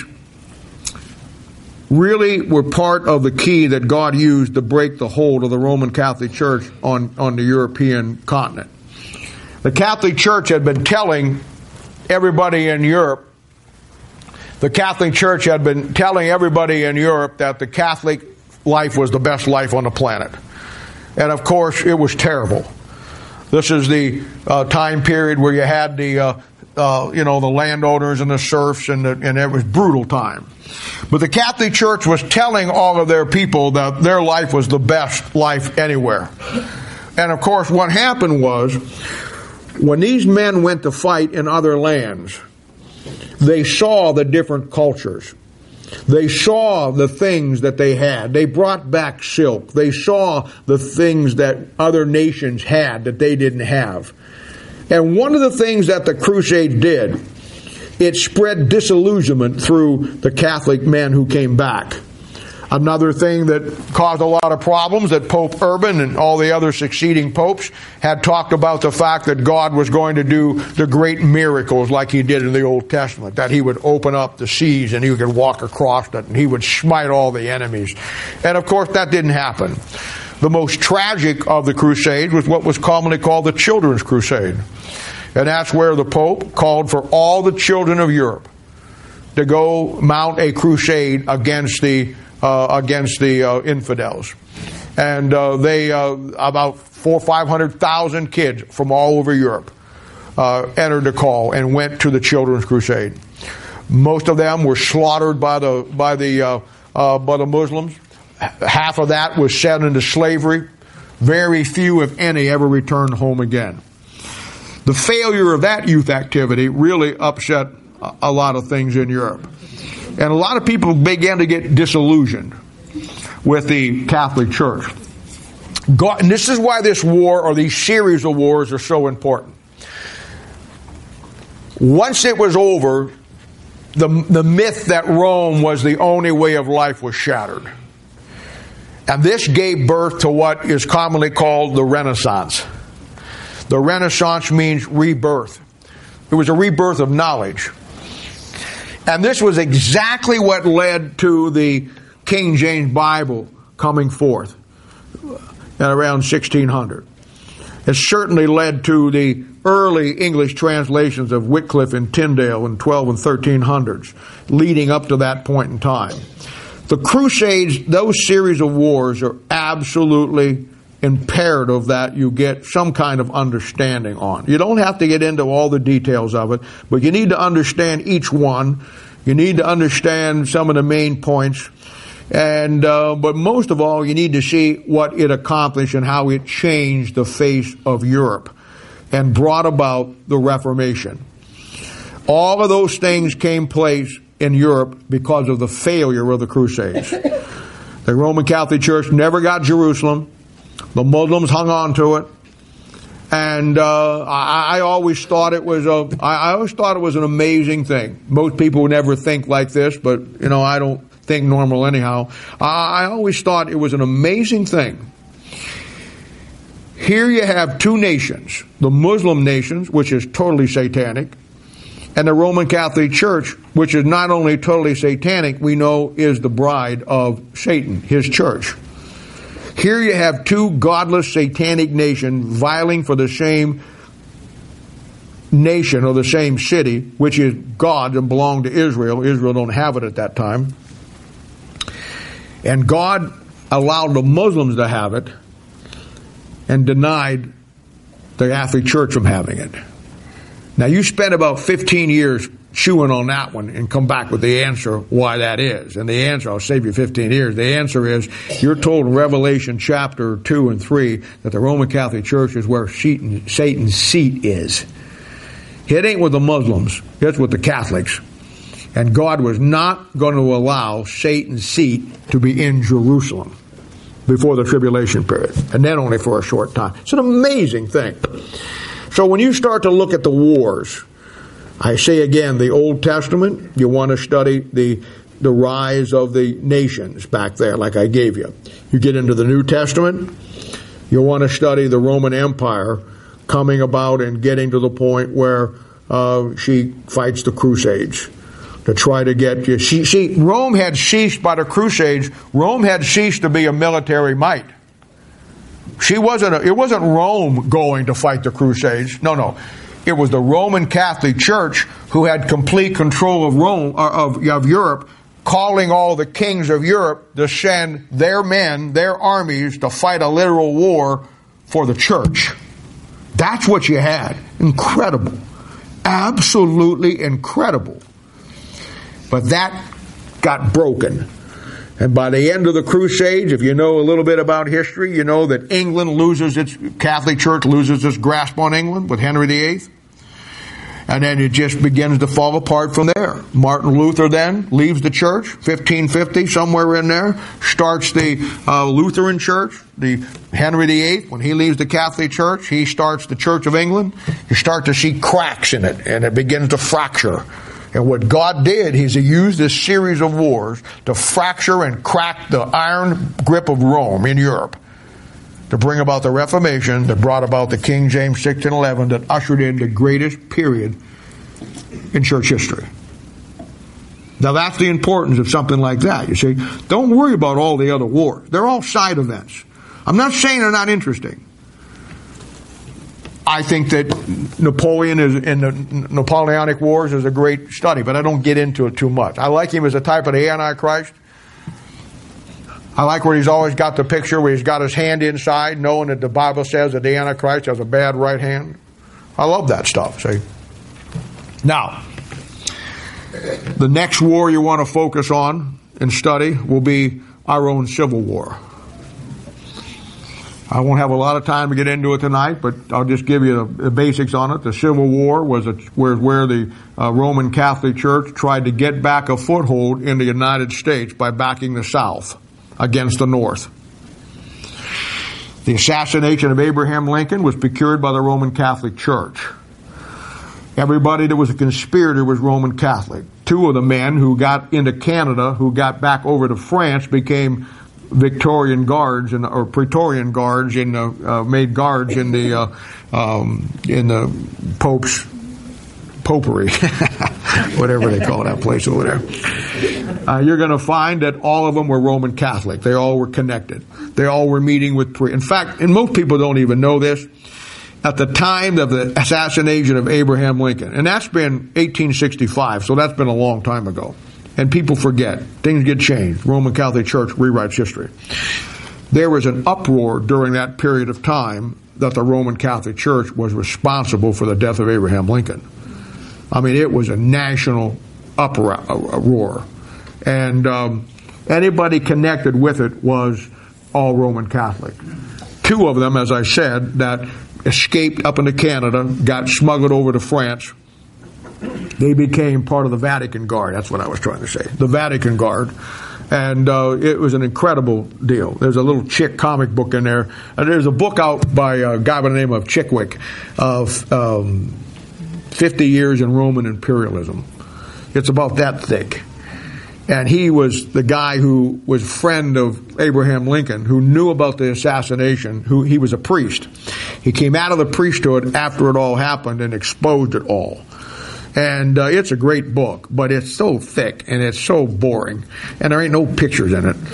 really were part of the key that God used to break the hold of the Roman Catholic Church on, on the European continent. The Catholic Church had been telling everybody in Europe, the Catholic Church had been telling everybody in Europe that the Catholic life was the best life on the planet. And of course, it was terrible. This is the uh, time period where you had the, uh, uh, you know, the landowners and the serfs, and, the, and it was brutal time. But the Catholic Church was telling all of their people that their life was the best life anywhere. And of course, what happened was, when these men went to fight in other lands, they saw the different cultures. They saw the things that they had. They brought back silk. They saw the things that other nations had that they didn't have. And one of the things that the Crusades did it spread disillusionment through the Catholic men who came back. Another thing that caused a lot of problems, that Pope Urban and all the other succeeding popes had talked about the fact that God was going to do the great miracles like he did in the Old Testament, that he would open up the seas and you could walk across it and he would smite all the enemies. And of course that didn't happen. The most tragic of the Crusades was what was commonly called the Children's Crusade. And that's where the Pope called for all the children of Europe to go mount a crusade against the Uh, against the uh, infidels. And uh, they, uh, about four or five hundred thousand kids from all over Europe uh, entered the call and went to the Children's Crusade. Most of them were slaughtered by the by the uh, uh, by the Muslims. Half of that was sent into slavery. Very few, if any, ever returned home again. The failure of that youth activity really upset a lot of things in Europe. And a lot of people began to get disillusioned with the Catholic Church. God, and this is why this war, or these series of wars, are so important. Once it was over, the, the myth that Rome was the only way of life was shattered. And this gave birth to what is commonly called the Renaissance. The Renaissance means rebirth. It was a rebirth of knowledge. And this was exactly what led to the King James Bible coming forth at around sixteen hundred. It certainly led to the early English translations of Wycliffe and Tyndale in twelve and thirteen hundreds, leading up to that point in time. The Crusades, those series of wars, are absolutely imperative that you get some kind of understanding on. You don't have to get into all the details of it, but you need to understand each one. You need to understand some of the main points. And uh, but most of all, you need to see what it accomplished and how it changed the face of Europe and brought about the Reformation. All of those things came place in Europe because of the failure of the Crusades. The Roman Catholic Church never got Jerusalem. The Muslims hung on to it, and uh, I, I always thought it was a. I, I always thought it was an amazing thing. Most people would never think like this, but you know I don't think normal anyhow. I, I always thought it was an amazing thing. Here you have two nations: the Muslim nations, which is totally satanic, and the Roman Catholic Church, which is not only totally satanic, we know is the bride of Satan, his church. Here you have two godless, satanic nations vying for the same nation or the same city, which is God and belonged to Israel. Israel don't have it at that time. And God allowed the Muslims to have it and denied the Catholic Church from having it. Now you spend about fifteen years chewing on that one and come back with the answer why that is. And the answer, I'll save you fifteen years, the answer is you're told in Revelation chapter two and three that the Roman Catholic Church is where Satan, Satan's seat is. It ain't with the Muslims, it's with the Catholics. And God was not going to allow Satan's seat to be in Jerusalem before the tribulation period, and then only for a short time. It's an amazing thing. So when you start to look at the wars, I say again, the Old Testament, you want to study the the rise of the nations back there, like I gave you. You get into the New Testament, you want to study the Roman Empire coming about and getting to the point where uh, she fights the Crusades to try to get you. See, see, Rome had ceased by the Crusades. Rome had ceased to be a military might. She wasn't. A, it wasn't Rome going to fight the Crusades. No, no. It was the Roman Catholic Church who had complete control of Rome, of, of Europe, calling all the kings of Europe to send their men, their armies, to fight a literal war for the church. That's what you had. Incredible. Absolutely incredible. But that got broken. And by the end of the Crusades, if you know a little bit about history, you know that England loses its, Catholic Church loses its grasp on England with Henry the Eighth. And then it just begins to fall apart from there. Martin Luther then leaves the church, fifteen fifty, somewhere in there, starts the uh, Lutheran Church. The Henry the Eighth, when he leaves the Catholic Church, he starts the Church of England. You start to see cracks in it, and it begins to fracture. And what God did is he used this series of wars to fracture and crack the iron grip of Rome in Europe, to bring about the Reformation that brought about the King James six and eleven that ushered in the greatest period in church history. Now that's the importance of something like that, you see. Don't worry about all the other wars. They're all side events. I'm not saying they're not interesting. I think that Napoleon is in the Napoleonic Wars is a great study, but I don't get into it too much. I like him as a type of the Antichrist. I like where he's always got the picture where he's got his hand inside, knowing that the Bible says that the Antichrist has a bad right hand. I love that stuff, see. Now, the next war you want to focus on and study will be our own Civil War. I won't have a lot of time to get into it tonight, but I'll just give you the, the basics on it. The Civil War was a, where, where the uh, Roman Catholic Church tried to get back a foothold in the United States by backing the South against the North. The assassination of Abraham Lincoln was procured by the Roman Catholic Church. Everybody that was a conspirator was Roman Catholic. Two of the men who got into Canada, who got back over to France, became Victorian guards and or Praetorian guards in the uh, made guards in the uh, um, in the Pope's popery, whatever they call that place over there. Uh, you're going to find that all of them were Roman Catholic. They all were connected. They all were meeting with priests. In fact, and most people don't even know this. At the time of the assassination of Abraham Lincoln, and that's been eighteen sixty-five, so that's been a long time ago. And people forget. Things get changed. Roman Catholic Church rewrites history. There was an uproar during that period of time that the Roman Catholic Church was responsible for the death of Abraham Lincoln. I mean, it was a national uproar. And um, anybody connected with it was all Roman Catholic. Two of them, as I said, that escaped up into Canada, got smuggled over to France. They became part of the Vatican Guard. That's what I was trying to say. The Vatican Guard. And uh, it was an incredible deal. There's a little Chick comic book in there. And there's a book out by a guy by the name of Chickwick of um, fifty years in Roman imperialism. It's about that thick. And he was the guy who was a friend of Abraham Lincoln, who knew about the assassination, who he was a priest. He came out of the priesthood after it all happened and exposed it all. And uh, it's a great book, but it's so thick and it's so boring, and there ain't no pictures in it.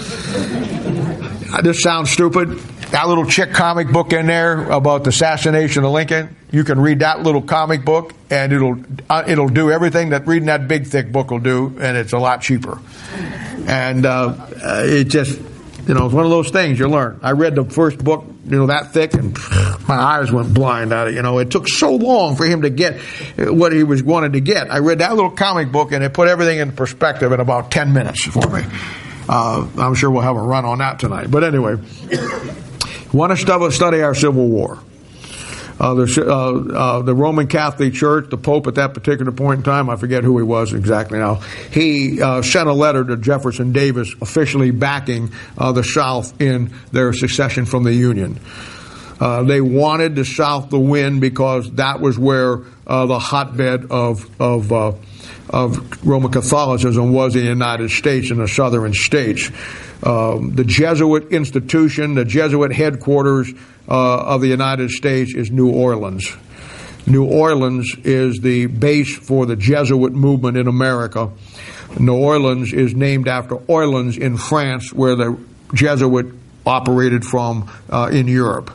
This sounds stupid. That little Chick comic book in there about the assassination of Lincoln, you can read that little comic book, and it'll uh, it'll do everything that reading that big thick book will do, and it's a lot cheaper. And uh, it just, you know, it's one of those things you learn. I read the first book, you know, that thick, and my eyes went blind at it. You know, it took so long for him to get what he was wanted to get. I read that little comic book, and it put everything in perspective in about ten minutes for me. Uh, I'm sure we'll have a run on that tonight. But anyway, want to study our Civil War. Uh, the, uh, uh, the Roman Catholic Church, the Pope at that particular point in time, I forget who he was exactly now, he uh, sent a letter to Jefferson Davis officially backing uh, the South in their secession from the Union. Uh, they wanted the South to win because that was where uh, the hotbed of of, uh, of Roman Catholicism was in the United States and the southern states. Um, the Jesuit institution, the Jesuit headquarters uh, of the United States is New Orleans. New Orleans is the base for the Jesuit movement in America. New Orleans is named after Orleans in France, where the Jesuit operated from uh, in Europe.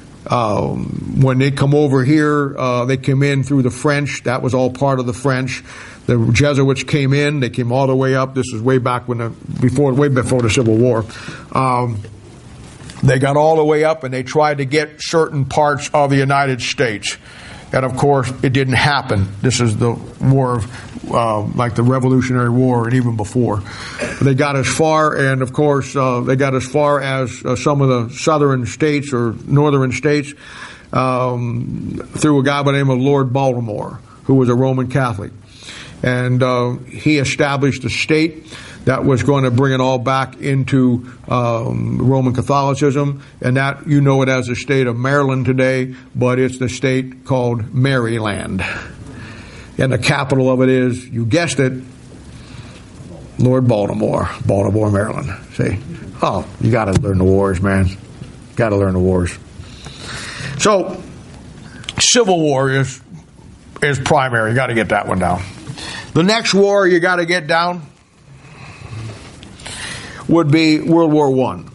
Um, when they come over here, uh, they came in through the French. That was all part of the French. The Jesuits came in. They came all the way up. This is way back when the before, way before the Civil War. Um, they got all the way up, and they tried to get certain parts of the United States. And of course, it didn't happen. This is the war of, uh, like the Revolutionary War, and even before. They got as far, and of course, uh, they got as far as uh, some of the southern states or northern states um, through a guy by the name of Lord Baltimore, who was a Roman Catholic. And uh, he established a state that was going to bring it all back into um, Roman Catholicism, and that, you know it as the state of Maryland today, but it's the state called Maryland. And the capital of it is, you guessed it, Lord Baltimore, Baltimore, Maryland. See? Oh, you got to learn the wars, man. Got to learn the wars. So, Civil War is is primary. You got to get that one down. The next war you got to get down would be World War One.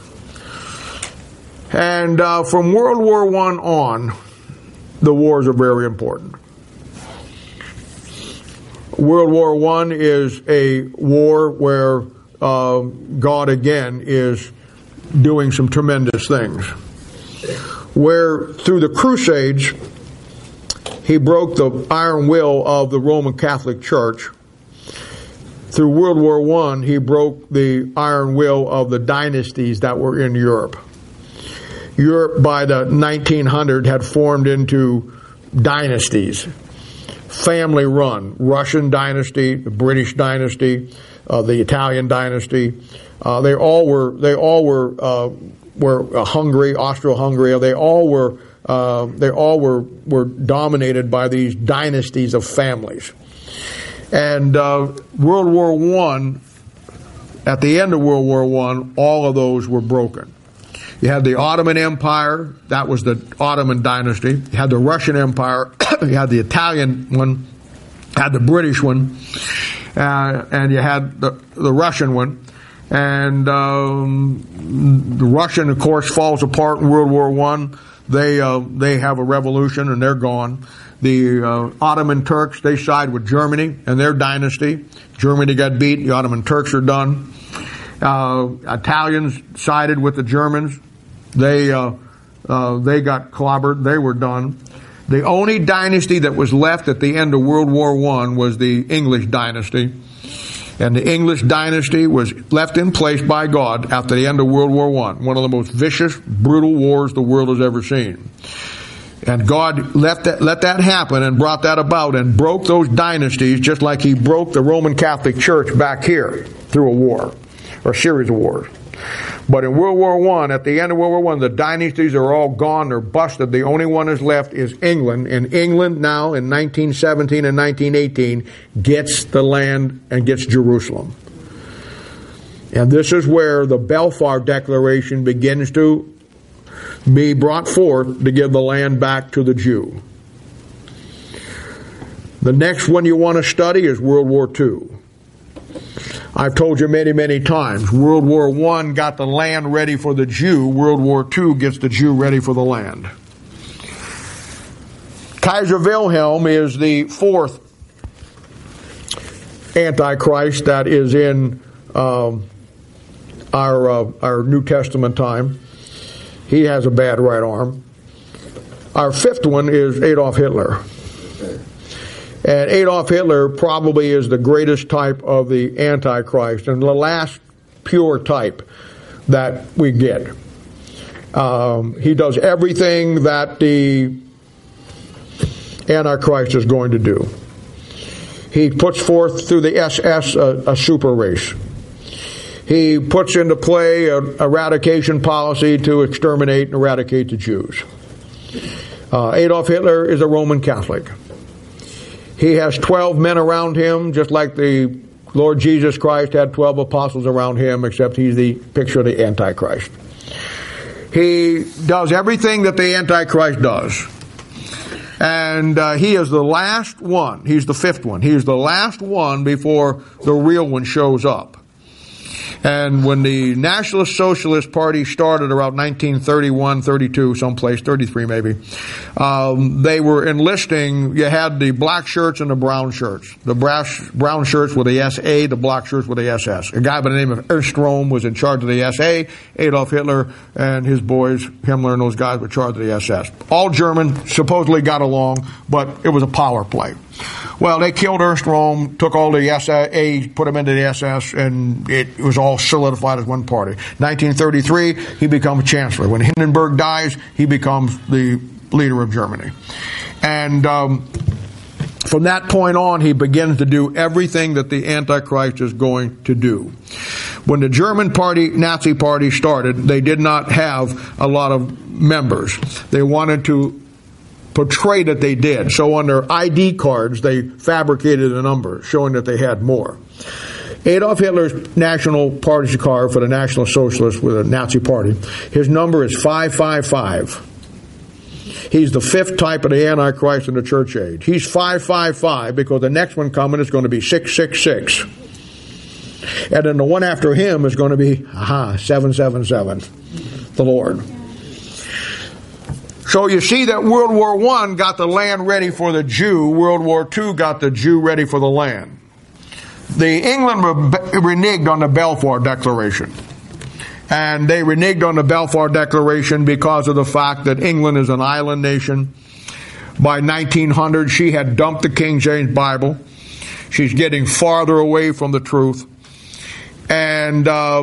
And uh, from World War One on, the wars are very important. World War One is a war where uh, God again is doing some tremendous things. Where through the Crusades, he broke the iron will of the Roman Catholic Church. Through World War One, he broke the iron will of the dynasties that were in Europe. Europe by the nineteen hundred had formed into dynasties. Family run. Russian dynasty, the British dynasty, uh, the Italian dynasty. Uh, they all were, they all were, uh, were uh, Hungary, Austro-Hungary. They all were, uh, they all were, were dominated by these dynasties of families. And, uh, World War One, at the end of World War One, all of those were broken. You had the Ottoman Empire, that was the Ottoman dynasty. You had the Russian Empire, you had the Italian one, had the British one, uh, and you had the, the Russian one. And um, the Russian, of course, falls apart in World War One. They uh, they have a revolution and they're gone. The uh, Ottoman Turks, they side with Germany and their dynasty. Germany got beat, the Ottoman Turks are done. Uh, Italians sided with the Germans. They uh, uh, they got clobbered. They were done. The only dynasty that was left at the end of World War One was the English dynasty. And the English dynasty was left in place by God after the end of World War One. One of the most vicious, brutal wars the world has ever seen. And God let that, let that happen and brought that about and broke those dynasties just like he broke the Roman Catholic Church back here through a war, or a series of wars. But in World War One, at the end of World War One, the dynasties are all gone, they're busted. The only one that's left is England. And England now, in nineteen seventeen and nineteen eighteen, gets the land and gets Jerusalem. And this is where the Balfour Declaration begins to be brought forth to give the land back to the Jew. The next one you want to study is World War Two. I've told you many, many times, World War One got the land ready for the Jew. World War Two gets the Jew ready for the land. Kaiser Wilhelm is the fourth Antichrist that is in um, our uh, our New Testament time. He has a bad right arm. Our fifth one is Adolf Hitler. And Adolf Hitler probably is the greatest type of the Antichrist and the last pure type that we get. Um, he does everything that the Antichrist is going to do. He puts forth through the S S a, a super race. He puts into play an eradication policy to exterminate and eradicate the Jews. Uh, Adolf Hitler is a Roman Catholic. He has twelve men around him, just like the Lord Jesus Christ had twelve apostles around him, except he's the picture of the Antichrist. He does everything that the Antichrist does. And uh, he is the last one. He's the fifth one. He is the last one before the real one shows up. And when the Nationalist Socialist Party started around nineteen thirty-one, thirty-two, someplace, thirty-three maybe, um, they were enlisting, you had the black shirts and the brown shirts. The brass, brown shirts were the S A, the black shirts were the S S. A guy by the name of Ernst Röhm was in charge of the S A. Adolf Hitler and his boys, Himmler and those guys, were in charge of the S S. All German, supposedly got along, but it was a power play. Well, they killed Ernst Röhm, took all the S A, put him into the S S, and it was all solidified as one party. nineteen thirty-three, he becomes chancellor. When Hindenburg dies, he becomes the leader of Germany. And um, from that point on, he begins to do everything that the Antichrist is going to do. When the German party, Nazi party started, they did not have a lot of members. They wanted to portray that they did. So on their I D cards, they fabricated a number showing that they had more. Adolf Hitler's National Party card for the National Socialists with the Nazi Party, his number is five five five. He's the fifth type of the Antichrist in the church age. He's five five five because the next one coming is going to be six six six. And then the one after him is going to be, aha, seven seven seven, the Lord. So you see that World War One got the land ready for the Jew. World War Two got the Jew ready for the land. The England reneged on the Balfour Declaration. And they reneged on the Balfour Declaration because of the fact that England is an island nation. By nineteen hundred, she had dumped the King James Bible. She's getting farther away from the truth. And uh,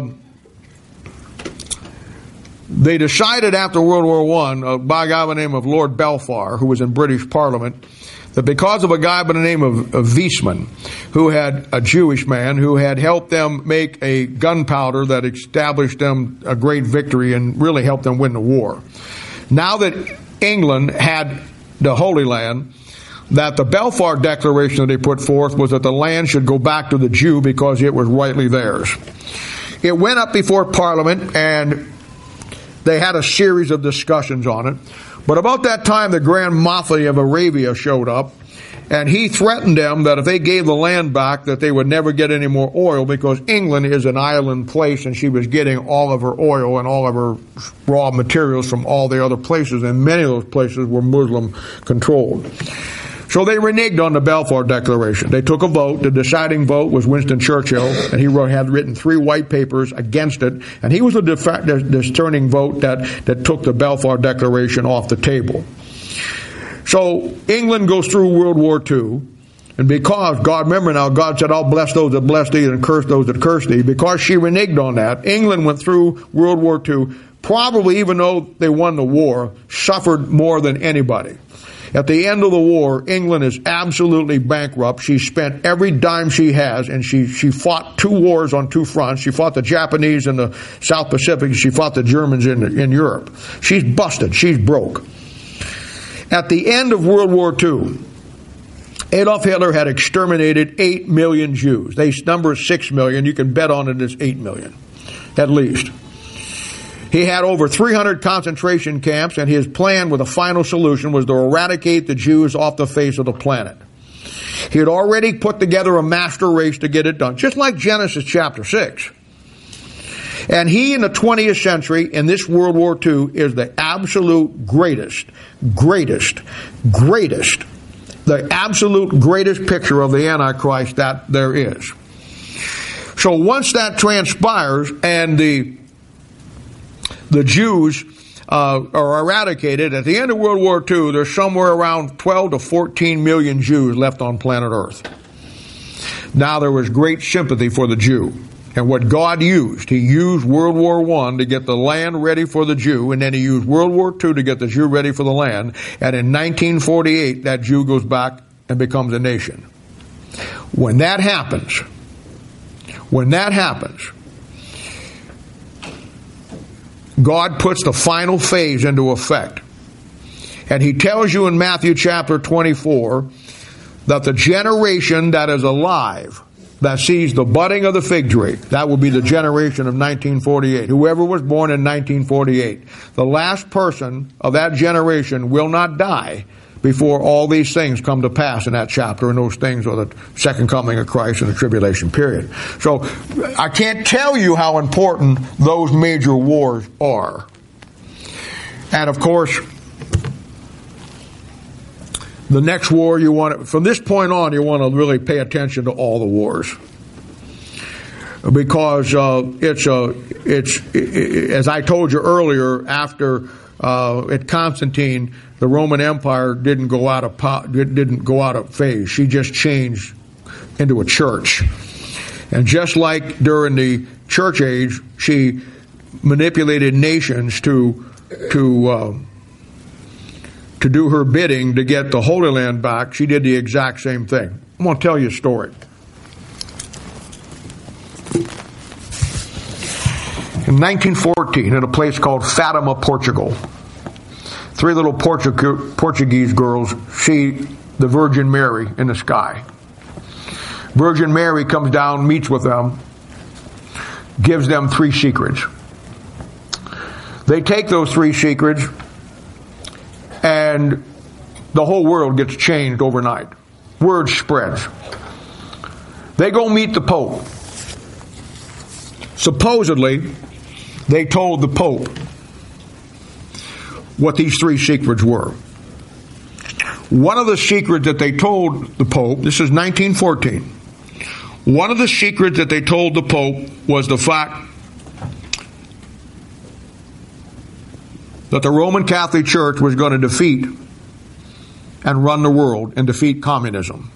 they decided after World War One, uh, by a guy by the name of Lord Balfour, who was in British Parliament, that because of a guy by the name of, of Weizmann, who had a Jewish man, who had helped them make a gunpowder that established them a great victory and really helped them win the war. Now that England had the Holy Land, that the Balfour Declaration that they put forth was that the land should go back to the Jew because it was rightly theirs. It went up before Parliament and they had a series of discussions on it. But about that time, the Grand Mufti of Arabia showed up, and he threatened them that if they gave the land back, that they would never get any more oil because England is an island place, and she was getting all of her oil and all of her raw materials from all the other places, and many of those places were Muslim controlled. So they reneged on the Balfour Declaration. They took a vote. The deciding vote was Winston Churchill, and he wrote, had written three white papers against it. And he was the discerning vote that, that took the Balfour Declaration off the table. So England goes through World War Two. And because, God, remember now, God said, I'll bless those that bless thee and curse those that curse thee. Because she reneged on that, England went through World War Two, probably even though they won the war, suffered more than anybody. At the end of the war, England is absolutely bankrupt. She spent every dime she has, and she, she fought two wars on two fronts. She fought the Japanese in the South Pacific. She fought the Germans in, in Europe. She's busted. She's broke. At the end of World War Two, Adolf Hitler had exterminated eight million Jews. They number is six million. You can bet on it as eight million, at least. He had over three hundred concentration camps, and his plan with a final solution was to eradicate the Jews off the face of the planet. He had already put together a master race to get it done, just like Genesis chapter six. And he in the twentieth century, in this World War Two, is the absolute greatest, greatest, greatest, the absolute greatest picture of the Antichrist that there is. So once that transpires and the The Jews uh, are eradicated. At the end of World War Two, there's somewhere around twelve to fourteen million Jews left on planet Earth. Now there was great sympathy for the Jew. And what God used, He used World War One to get the land ready for the Jew, and then He used World War Two to get the Jew ready for the land. And in nineteen forty-eight, that Jew goes back and becomes a nation. When that happens, when that happens, God puts the final phase into effect. And He tells you in Matthew chapter twenty-four that the generation that is alive, that sees the budding of the fig tree, that will be the generation of nineteen forty-eight. Whoever was born in nineteen forty-eight. The last person of that generation will not die before all these things come to pass in that chapter, and those things are the second coming of Christ and the tribulation period. So I can't tell you how important those major wars are. And of course, the next war you want to, from this point on, you want to really pay attention to all the wars. Because uh, it's, uh, it's it, as I told you earlier, after uh, at Constantine, the Roman Empire didn't go out of didn't go out of phase. She just changed into a church, and just like during the church age, she manipulated nations to to uh, to do her bidding to get the Holy Land back. She did the exact same thing. I'm going to tell you a story. In nineteen fourteen, in a place called Fatima, Portugal. three little Portu- Portuguese girls see the Virgin Mary in the sky. Virgin Mary comes down, meets with them, gives them three secrets. They take those three secrets, and the whole world gets changed overnight. Word spreads. They go meet the Pope. Supposedly, they told the Pope what these three secrets were. One of the secrets that they told the Pope, this is nineteen fourteen, one of the secrets that they told the Pope was the fact that the Roman Catholic Church was going to defeat and run the world and defeat communism.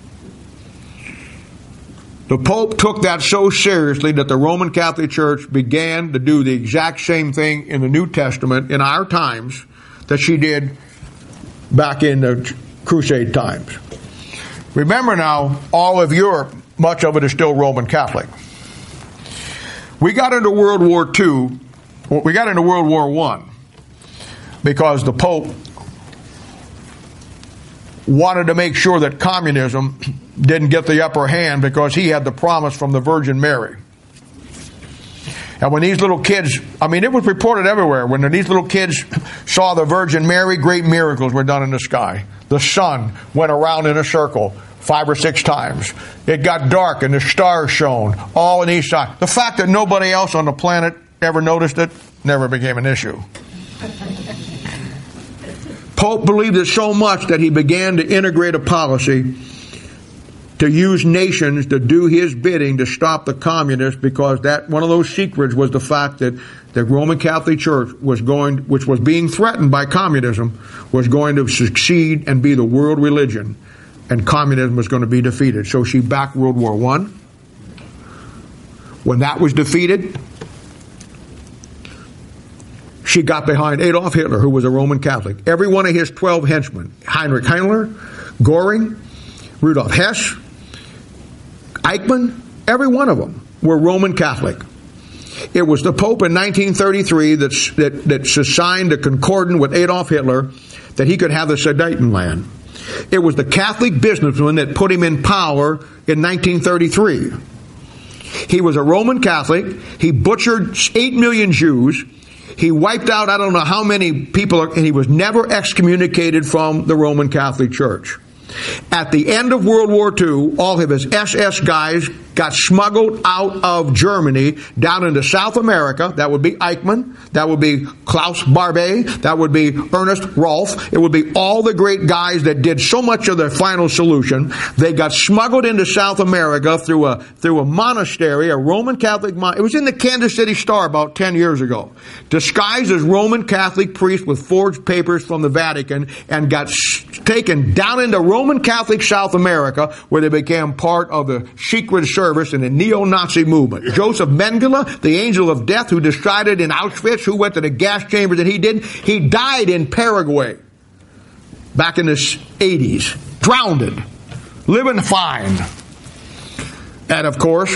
The Pope took that so seriously that the Roman Catholic Church began to do the exact same thing in the New Testament in our times that she did back in the Crusade times. Remember now, all of Europe, much of it is still Roman Catholic. We got into World War Two, we got into World War One because the Pope wanted to make sure that communism didn't get the upper hand because he had the promise from the Virgin Mary. And when these little kids, I mean, it was reported everywhere, when these little kids saw the Virgin Mary, great miracles were done in the sky. The sun went around in a circle five or six times. It got dark and the stars shone all in each side. The fact that nobody else on the planet ever noticed it never became an issue. Pope believed it so much that he began to integrate a policy to use nations to do his bidding to stop the communists, because that one of those secrets was the fact that the Roman Catholic Church was going, which was being threatened by communism, was going to succeed and be the world religion, and communism was going to be defeated. So she backed World War One. When that was defeated, she got behind Adolf Hitler, who was a Roman Catholic. Every one of his twelve henchmen, Heinrich Himmler, Goring, Rudolf Hess, Eichmann, every one of them were Roman Catholic. It was the Pope in nineteen thirty-three that, that, that signed a concordant with Adolf Hitler that he could have the Sudetenland. It was the Catholic businessman that put him in power in nineteen thirty-three. He was a Roman Catholic. He butchered eight million Jews. He wiped out I don't know how many people, and he was never excommunicated from the Roman Catholic Church. At the end of World War Two, all of his S S guys got smuggled out of Germany down into South America. That would be Eichmann. That would be Klaus Barbie. That would be Ernest Rolf. It would be all the great guys that did so much of the final solution. They got smuggled into South America through a through a monastery, a Roman Catholic mon- It was in the Kansas City Star about ten years ago. Disguised as Roman Catholic priests with forged papers from the Vatican, and got sh- taken down into Roman Catholic South America, where they became part of the secret service in the neo-Nazi movement. Joseph Mengele, the angel of death who decided in Auschwitz who went to the gas chamber that he did, he died in Paraguay back in the eighties. Drowned. Living fine. And of course,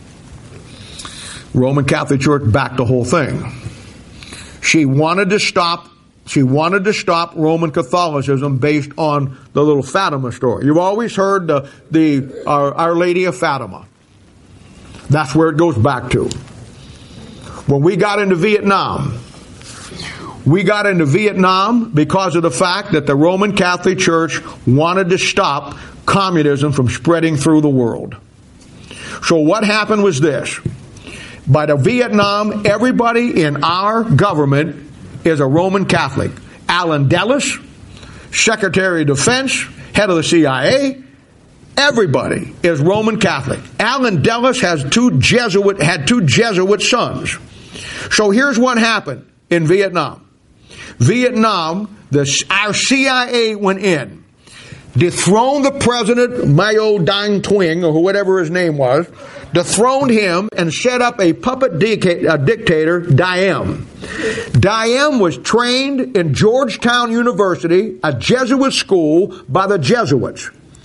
Roman Catholic Church backed the whole thing. She wanted to stop She wanted to stop Roman Catholicism based on the little Fatima story. You've always heard the, the Our, Our Lady of Fatima. That's where it goes back to. When we got into Vietnam, we got into Vietnam because of the fact that the Roman Catholic Church wanted to stop communism from spreading through the world. So what happened was this. By the Vietnam, everybody in our government is a Roman Catholic. Allen Dulles, Secretary of Defense, head of the C I A, everybody is Roman Catholic. Allen Dulles has two Jesuit, had two Jesuit sons. So here's what happened in Vietnam. Vietnam, the, our C I A went in, dethroned the president, Mao Dang Twing, or whatever his name was, dethroned him and set up a puppet dica- uh, dictator, Diem. Diem was trained in Georgetown University, a Jesuit school, by the Jesuits.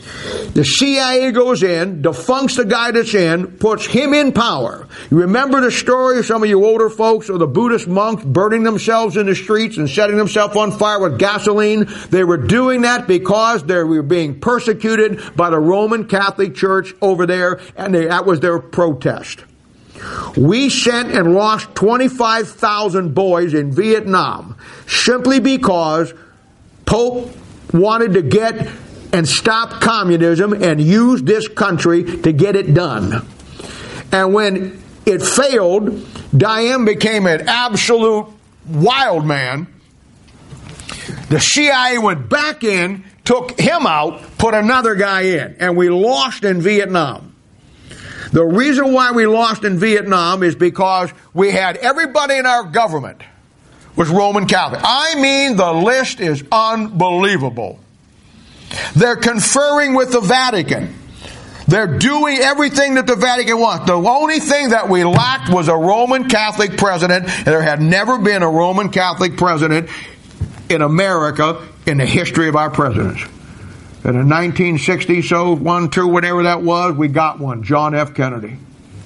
The C I A goes in, defuncts the guy that's in, puts him in power. You remember the story of some of you older folks of the Buddhist monks burning themselves in the streets and setting themselves on fire with gasoline? They were doing that because they were being persecuted by the Roman Catholic Church over there, and they, that was their protest. We sent and lost twenty-five thousand boys in Vietnam simply because Pope wanted to get and stop communism and use this country to get it done. And when it failed, Diem became an absolute wild man. The C I A went back in, took him out, put another guy in, and we lost in Vietnam. The reason why we lost in Vietnam is because we had everybody in our government was Roman Catholic. I mean, the list is unbelievable. They're conferring with the Vatican. They're doing everything that the Vatican wants. The only thing that we lacked was a Roman Catholic president. And there had never been a Roman Catholic president in America in the history of our presidents. In the nineteen sixties, so one, two, whatever that was, we got one, John F. Kennedy.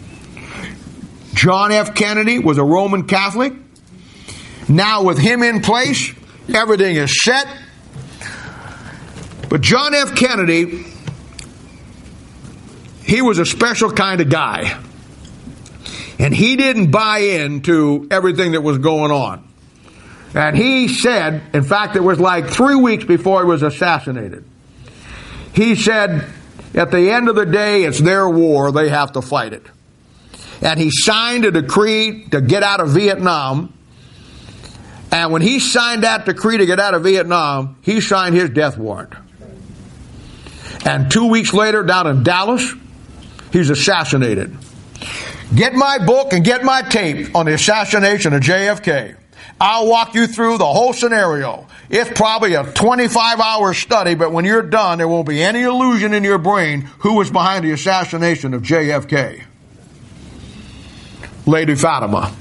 John F. Kennedy was a Roman Catholic. Now with him in place, everything is set. But John F. Kennedy, he was a special kind of guy. And he didn't buy into everything that was going on. And he said, in fact, it was like three weeks before he was assassinated. He said, at the end of the day, it's their war, they have to fight it. And he signed a decree to get out of Vietnam. And when he signed that decree to get out of Vietnam, he signed his death warrant. And two weeks later, down in Dallas, he's assassinated. Get my book and get my tape on the assassination of J F K. I'll walk you through the whole scenario. It's probably a twenty-five hour study, but when you're done, there won't be any illusion in your brain who was behind the assassination of J F K. Lady Fatima.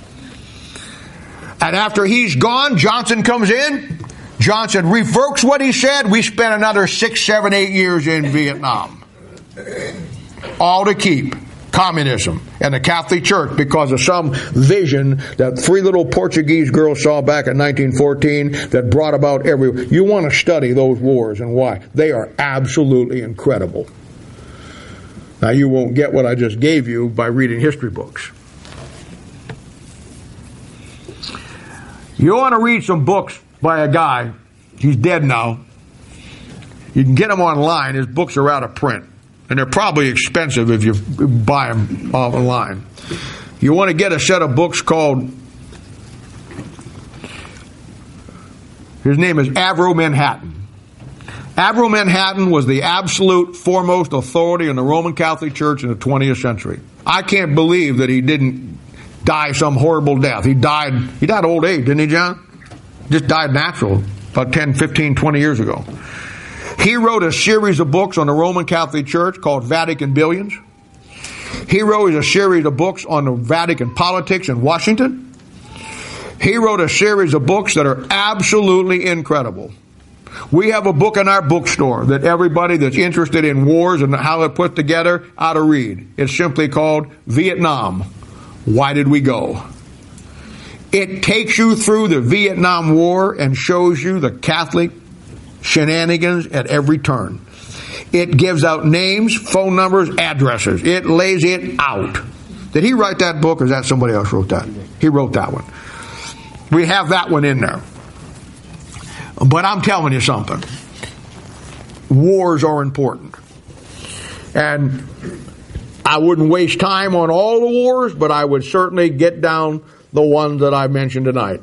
And after he's gone, Johnson comes in. Johnson revokes what he said. We spent another six, seven, eight years in Vietnam. All to keep communism and the Catholic Church because of some vision that three little Portuguese girls saw back in nineteen fourteen that brought about every... You want to study those wars and why. They are absolutely incredible. Now, you won't get what I just gave you by reading history books. You want to read some books by a guy, he's dead now. You can get them online. His books are out of print. And they're probably expensive if you buy them online. You want to get a set of books called, his name is Avro Manhattan. Avro Manhattan was the absolute foremost authority in the Roman Catholic Church in the twentieth century. I can't believe that he didn't die some horrible death. He died, he died old age, didn't he, John? Just died natural about ten, fifteen, twenty years ago. He wrote a series of books on the Roman Catholic Church called Vatican Billions. He wrote a series of books on the Vatican politics in Washington. He wrote a series of books that are absolutely incredible. We have a book in our bookstore that everybody that's interested in wars and how they're put together ought to read. It's simply called Vietnam. Why did we go? It takes you through the Vietnam War and shows you the Catholic shenanigans at every turn. It gives out names, phone numbers, addresses. It lays it out. Did he write that book or is that somebody else wrote that? He wrote that one. We have that one in there. But I'm telling you something. Wars are important. And I wouldn't waste time on all the wars, but I would certainly get down the ones that I mentioned tonight.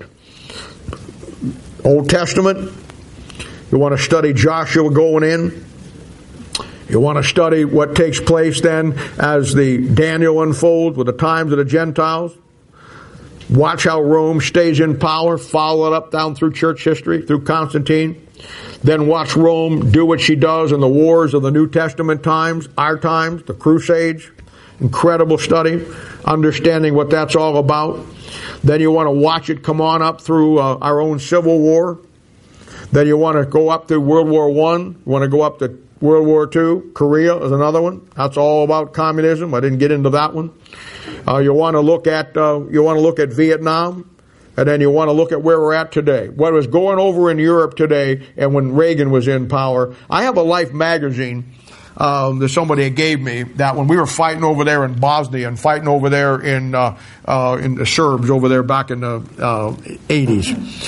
Old Testament. You want to study Joshua going in. You want to study what takes place then as the Daniel unfolds with the times of the Gentiles. Watch how Rome stays in power. Follow it up down through church history, through Constantine. Then watch Rome do what she does in the wars of the New Testament times, our times, the Crusades. Incredible study, understanding what that's all about. Then you want to watch it come on up through uh, our own Civil War. Then you want to go up to World War One. You want to go up to World War Two. Korea is another one. That's all about communism. I didn't get into that one. Uh, you want to look at uh, you want to look at Vietnam, and then you want to look at where we're at today. What was going over in Europe today, and when Reagan was in power. I have a Life magazine um, that somebody gave me. That when we were fighting over there in Bosnia and fighting over there in uh, uh, in the Serbs over there back in the uh, eighties.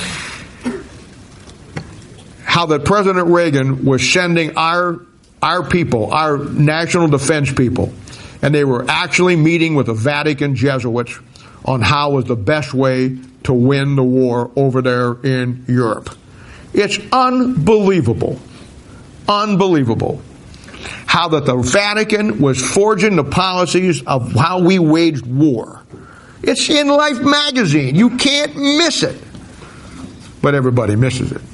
How that President Reagan was sending our our people, our national defense people, and they were actually meeting with the Vatican Jesuits on how was the best way to win the war over there in Europe. It's unbelievable, unbelievable how that the Vatican was forging the policies of how we waged war. It's in Life magazine. You can't miss it. But everybody misses it.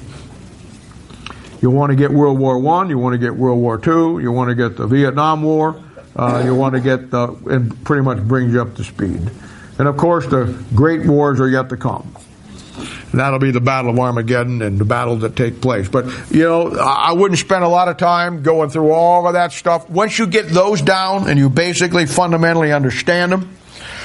You want to get World War One, you want to get World War Two, you want to get the Vietnam War, uh, you want to get the, and pretty much brings you up to speed. And of course, the great wars are yet to come. And that'll be the Battle of Armageddon and the battles that take place. But, you know, I wouldn't spend a lot of time going through all of that stuff. Once you get those down and you basically fundamentally understand them,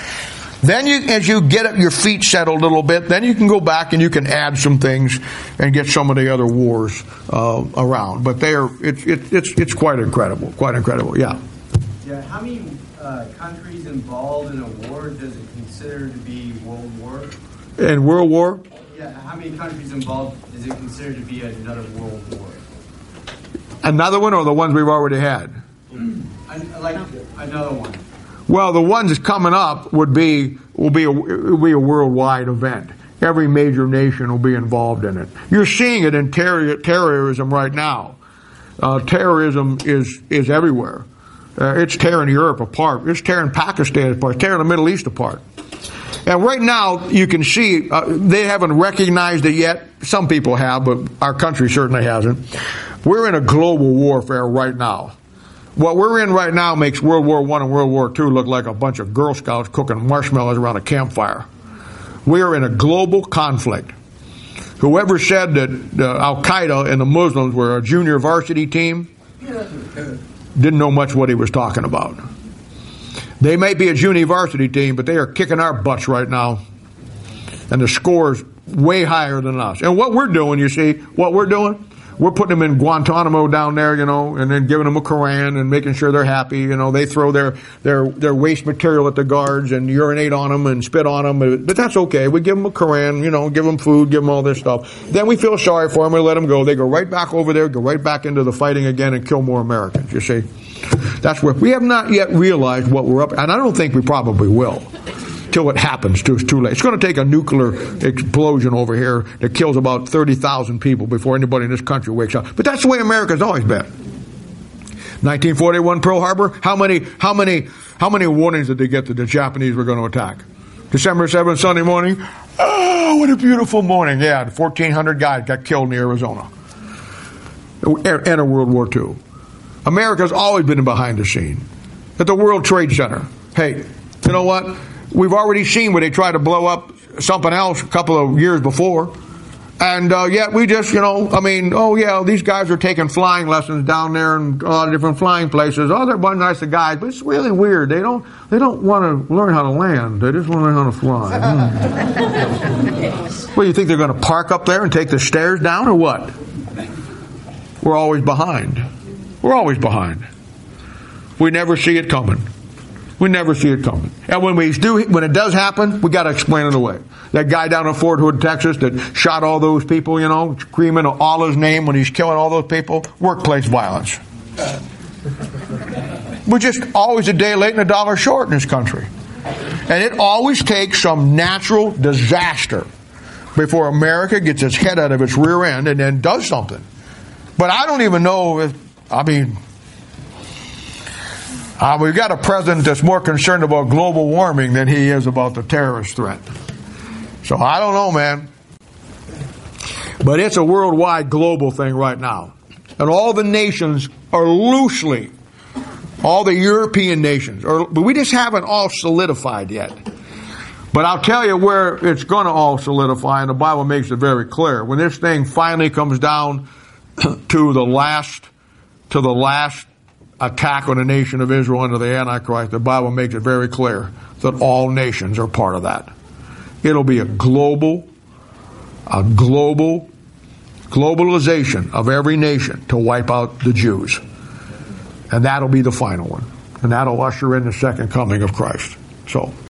then you, as you get your feet settled a little bit, then you can go back and you can add some things and get some of the other wars uh, around. But they are, it's it, it's it's quite incredible, quite incredible. Yeah. Yeah. How many uh, countries involved in a war does it consider to be World War? In World War? Yeah. How many countries involved is it considered to be another World War? Another one, or the ones we've already had? I, like another one. Well, the ones coming up would be will be a, will be a worldwide event. Every major nation will be involved in it. You're seeing it in terror, terrorism right now. Uh, terrorism is is everywhere. Uh, it's tearing Europe apart. It's tearing Pakistan apart. It's tearing the Middle East apart. And right now, you can see uh, they haven't recognized it yet. Some people have, but our country certainly hasn't. We're in a global warfare right now. What we're in right now makes World War One and World War Two look like a bunch of Girl Scouts cooking marshmallows around a campfire. We are in a global conflict. Whoever said that uh, Al-Qaeda and the Muslims were a junior varsity team didn't know much what he was talking about. They may be a junior varsity team, but they are kicking our butts right now. And the score's way higher than us. And what we're doing, you see, what we're doing, we're putting them in Guantanamo down there, you know, and then giving them a Koran and making sure they're happy. You know, they throw their, their, their waste material at the guards and urinate on them and spit on them. But that's okay. We give them a Koran, you know, give them food, give them all this stuff. Then we feel sorry for them and let them go. They go right back over there, go right back into the fighting again and kill more Americans, you see. That's where we have not yet realized what we're up, and I don't think we probably will. Till it happens, too, it's too late. It's going to take a nuclear explosion over here that kills about thirty thousand people before anybody in this country wakes up. But that's the way America's always been. nineteen forty-one Pearl Harbor. How many, how many, how many warnings did they get that the Japanese were going to attack? December seventh, Sunday morning. Oh, what a beautiful morning! Yeah, fourteen hundred guys got killed in Arizona. And a World War Two. America's always been behind the scene. At the World Trade Center. Hey, you know what? We've already seen where they tried to blow up something else a couple of years before. And uh, yet we just, you know, I mean, oh yeah, these guys are taking flying lessons down there in a lot of different flying places. Oh, they're one nice guys, but it's really weird. They don't they don't want to learn how to land. They just want to learn how to fly. Hmm. Well, you think they're going to park up there and take the stairs down or what? We're always behind. We're always behind. We never see it coming. We never see it coming. And when we do, when it does happen, we got to explain it away. That guy down in Fort Hood, Texas, that shot all those people, you know, screaming Allah's name when he's killing all those people, workplace violence. We're just always a day late and a dollar short in this country. And it always takes some natural disaster before America gets its head out of its rear end and then does something. But I don't even know if, I mean... Uh, we've got a president that's more concerned about global warming than he is about the terrorist threat. So I don't know, man. But it's a worldwide global thing right now. And all the nations are loosely, all the European nations, are, but we just haven't all solidified yet. But I'll tell you where it's going to all solidify, and the Bible makes it very clear. When this thing finally comes down to the last to the last attack on the nation of Israel under the Antichrist, the Bible makes it very clear that all nations are part of that. It'll be a global, a global, globalization of every nation to wipe out the Jews. And that'll be the final one. And that'll usher in the second coming of Christ. So